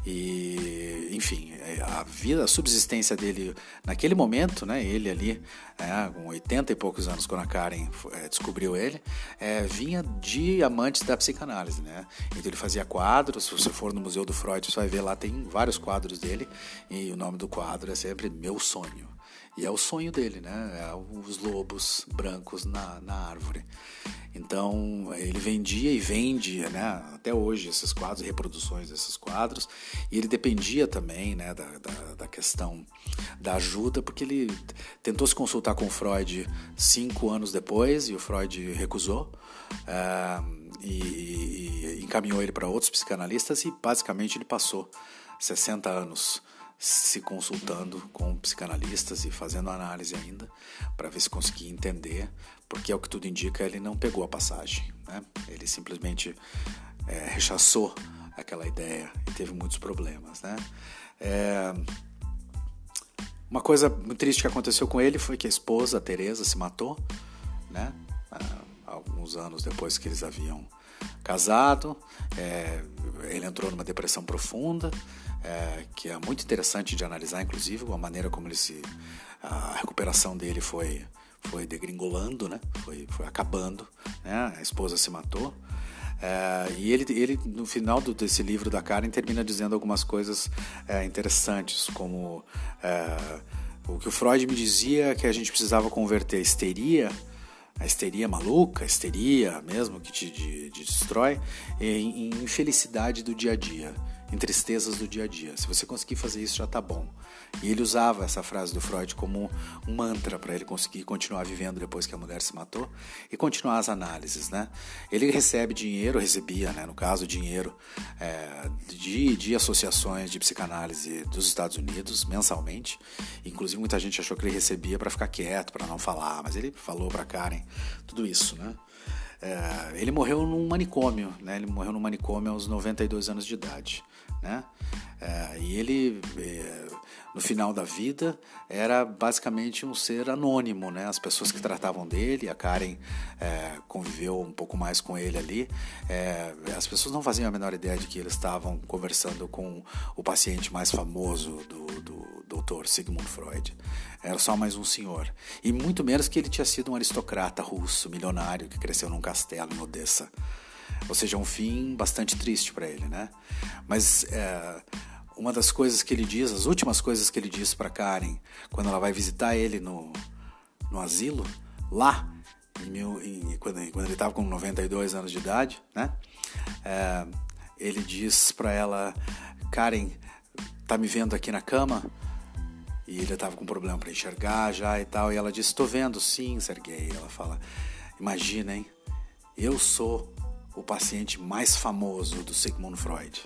[SPEAKER 1] E, enfim, a vida, a subsistência dele naquele momento, né? Ele ali, é, com oitenta e poucos anos, quando a Karen é, descobriu ele, é, vinha de amantes da psicanálise, né? Então ele fazia quadros. Se você for no Museu do Freud, você vai ver lá, tem vários quadros dele, e o nome do quadro é sempre Meu Sonho. E é o sonho dele, né? É os lobos brancos na, na árvore. Então, ele vendia e vende, né, até hoje esses quadros, reproduções desses quadros. E ele dependia também, né, da, da, da questão da ajuda, porque ele tentou se consultar com o Freud cinco anos depois e o Freud recusou. É, e, e encaminhou ele para outros psicanalistas e basicamente ele passou sessenta anos se consultando com psicanalistas e fazendo análise ainda para ver se conseguia entender, porque é o que tudo indica, ele não pegou a passagem, né? Ele simplesmente é, rechaçou aquela ideia e teve muitos problemas, né? É... Uma coisa muito triste que aconteceu com ele foi que a esposa, a Teresa, se matou, né? Alguns anos depois que eles haviam casado. É... Ele entrou numa depressão profunda, É, que é muito interessante de analisar, inclusive, a maneira como ele se, a recuperação dele foi, foi degringolando, né? foi, foi acabando, né? A esposa se matou. É, e ele, ele, no final do, desse livro da Karen, termina dizendo algumas coisas é, interessantes, como é, o que o Freud me dizia que a gente precisava converter a histeria, a histeria maluca, a histeria mesmo que te, te, te destrói, em, em infelicidade do dia a dia, em tristezas do dia a dia. Se você conseguir fazer isso, já tá bom. E ele usava essa frase do Freud como um mantra para ele conseguir continuar vivendo depois que a mulher se matou e continuar as análises, né? Ele recebe dinheiro, recebia, né, no caso, dinheiro é, de, de associações de psicanálise dos Estados Unidos mensalmente. Inclusive, muita gente achou que ele recebia para ficar quieto, para não falar, mas ele falou para Karen tudo isso, né? É, ele morreu num manicômio, né? Ele morreu num manicômio aos noventa e dois anos de idade, né? É, e ele, é, no final da vida, era basicamente um ser anônimo, né? As pessoas que tratavam dele, a Karen é, conviveu um pouco mais com ele ali, é, as pessoas não faziam a menor ideia de que eles estavam conversando com o paciente mais famoso do, do doutor Sigmund Freud. Era só mais um senhor. E muito menos que ele tinha sido um aristocrata russo, milionário, que cresceu num castelo em Odessa. Ou seja, um fim bastante triste para ele, né? Mas é, uma das coisas que ele diz, as últimas coisas que ele diz para Karen, quando ela vai visitar ele no, no asilo, lá, em mil, em, quando, quando ele estava com noventa e dois anos de idade, né? É, ele diz para ela: Karen, tá me vendo aqui na cama? E ele estava com problema para enxergar já e tal. E ela disse: estou vendo, sim, Sergei. Ela fala: imagina, hein? Eu sou o paciente mais famoso do Sigmund Freud.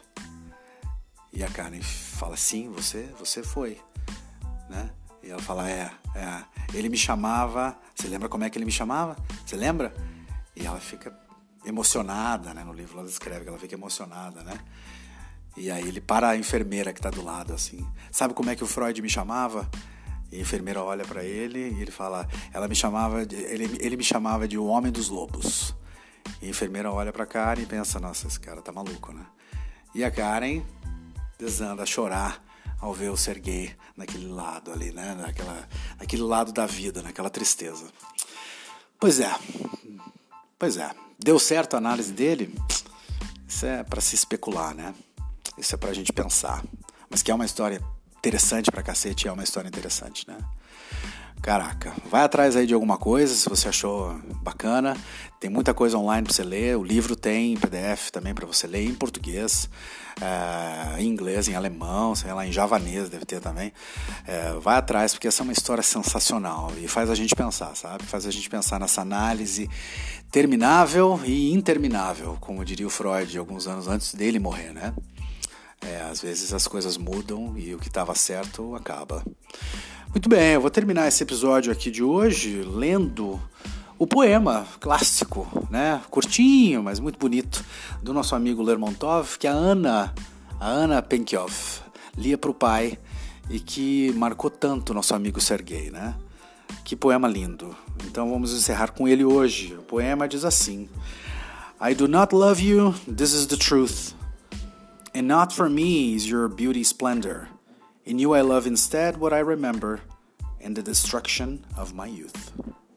[SPEAKER 1] E a Karen fala: sim, você, você foi, né? E ela fala: é, é. Ele me chamava... Você lembra como é que ele me chamava? Você lembra? E ela fica emocionada, né? No livro ela descreve que ela fica emocionada, né? E aí ele para a enfermeira que está do lado, assim: sabe como é que o Freud me chamava? E a enfermeira olha para ele e ele fala: ela me chamava de, ele, ele me chamava de o Homem dos Lobos. E a enfermeira olha para Karen e pensa: nossa, esse cara tá maluco, né? E a Karen desanda a chorar ao ver o Sergei naquele lado ali, né? Naquela, naquele lado da vida, naquela tristeza. Pois é, pois é. Deu certo a análise dele? Isso é para se especular, né? Isso é pra gente pensar. Mas que é uma história interessante pra cacete, é uma história interessante, né? Caraca, vai atrás aí de alguma coisa, se você achou bacana. Tem muita coisa online para você ler. O livro tem em P D F também para você ler em português, é, em inglês, em alemão, sei lá, em javanês deve ter também. É, vai atrás, porque essa é uma história sensacional e faz a gente pensar, sabe? Faz a gente pensar nessa análise terminável e interminável, como diria o Freud alguns anos antes dele morrer, né? É, às vezes as coisas mudam e o que estava certo acaba. Muito bem, eu vou terminar esse episódio aqui de hoje lendo o poema clássico, né, curtinho, mas muito bonito, do nosso amigo Lermontov, que a Ana, a Ana Penkiov lia para o pai e que marcou tanto o nosso amigo Sergei, né? Que poema lindo. Então vamos encerrar com ele hoje. O poema diz assim: I do not love you, this is the truth, and not for me is your beauty splendor. In you I love instead what I remember, and the destruction of my youth.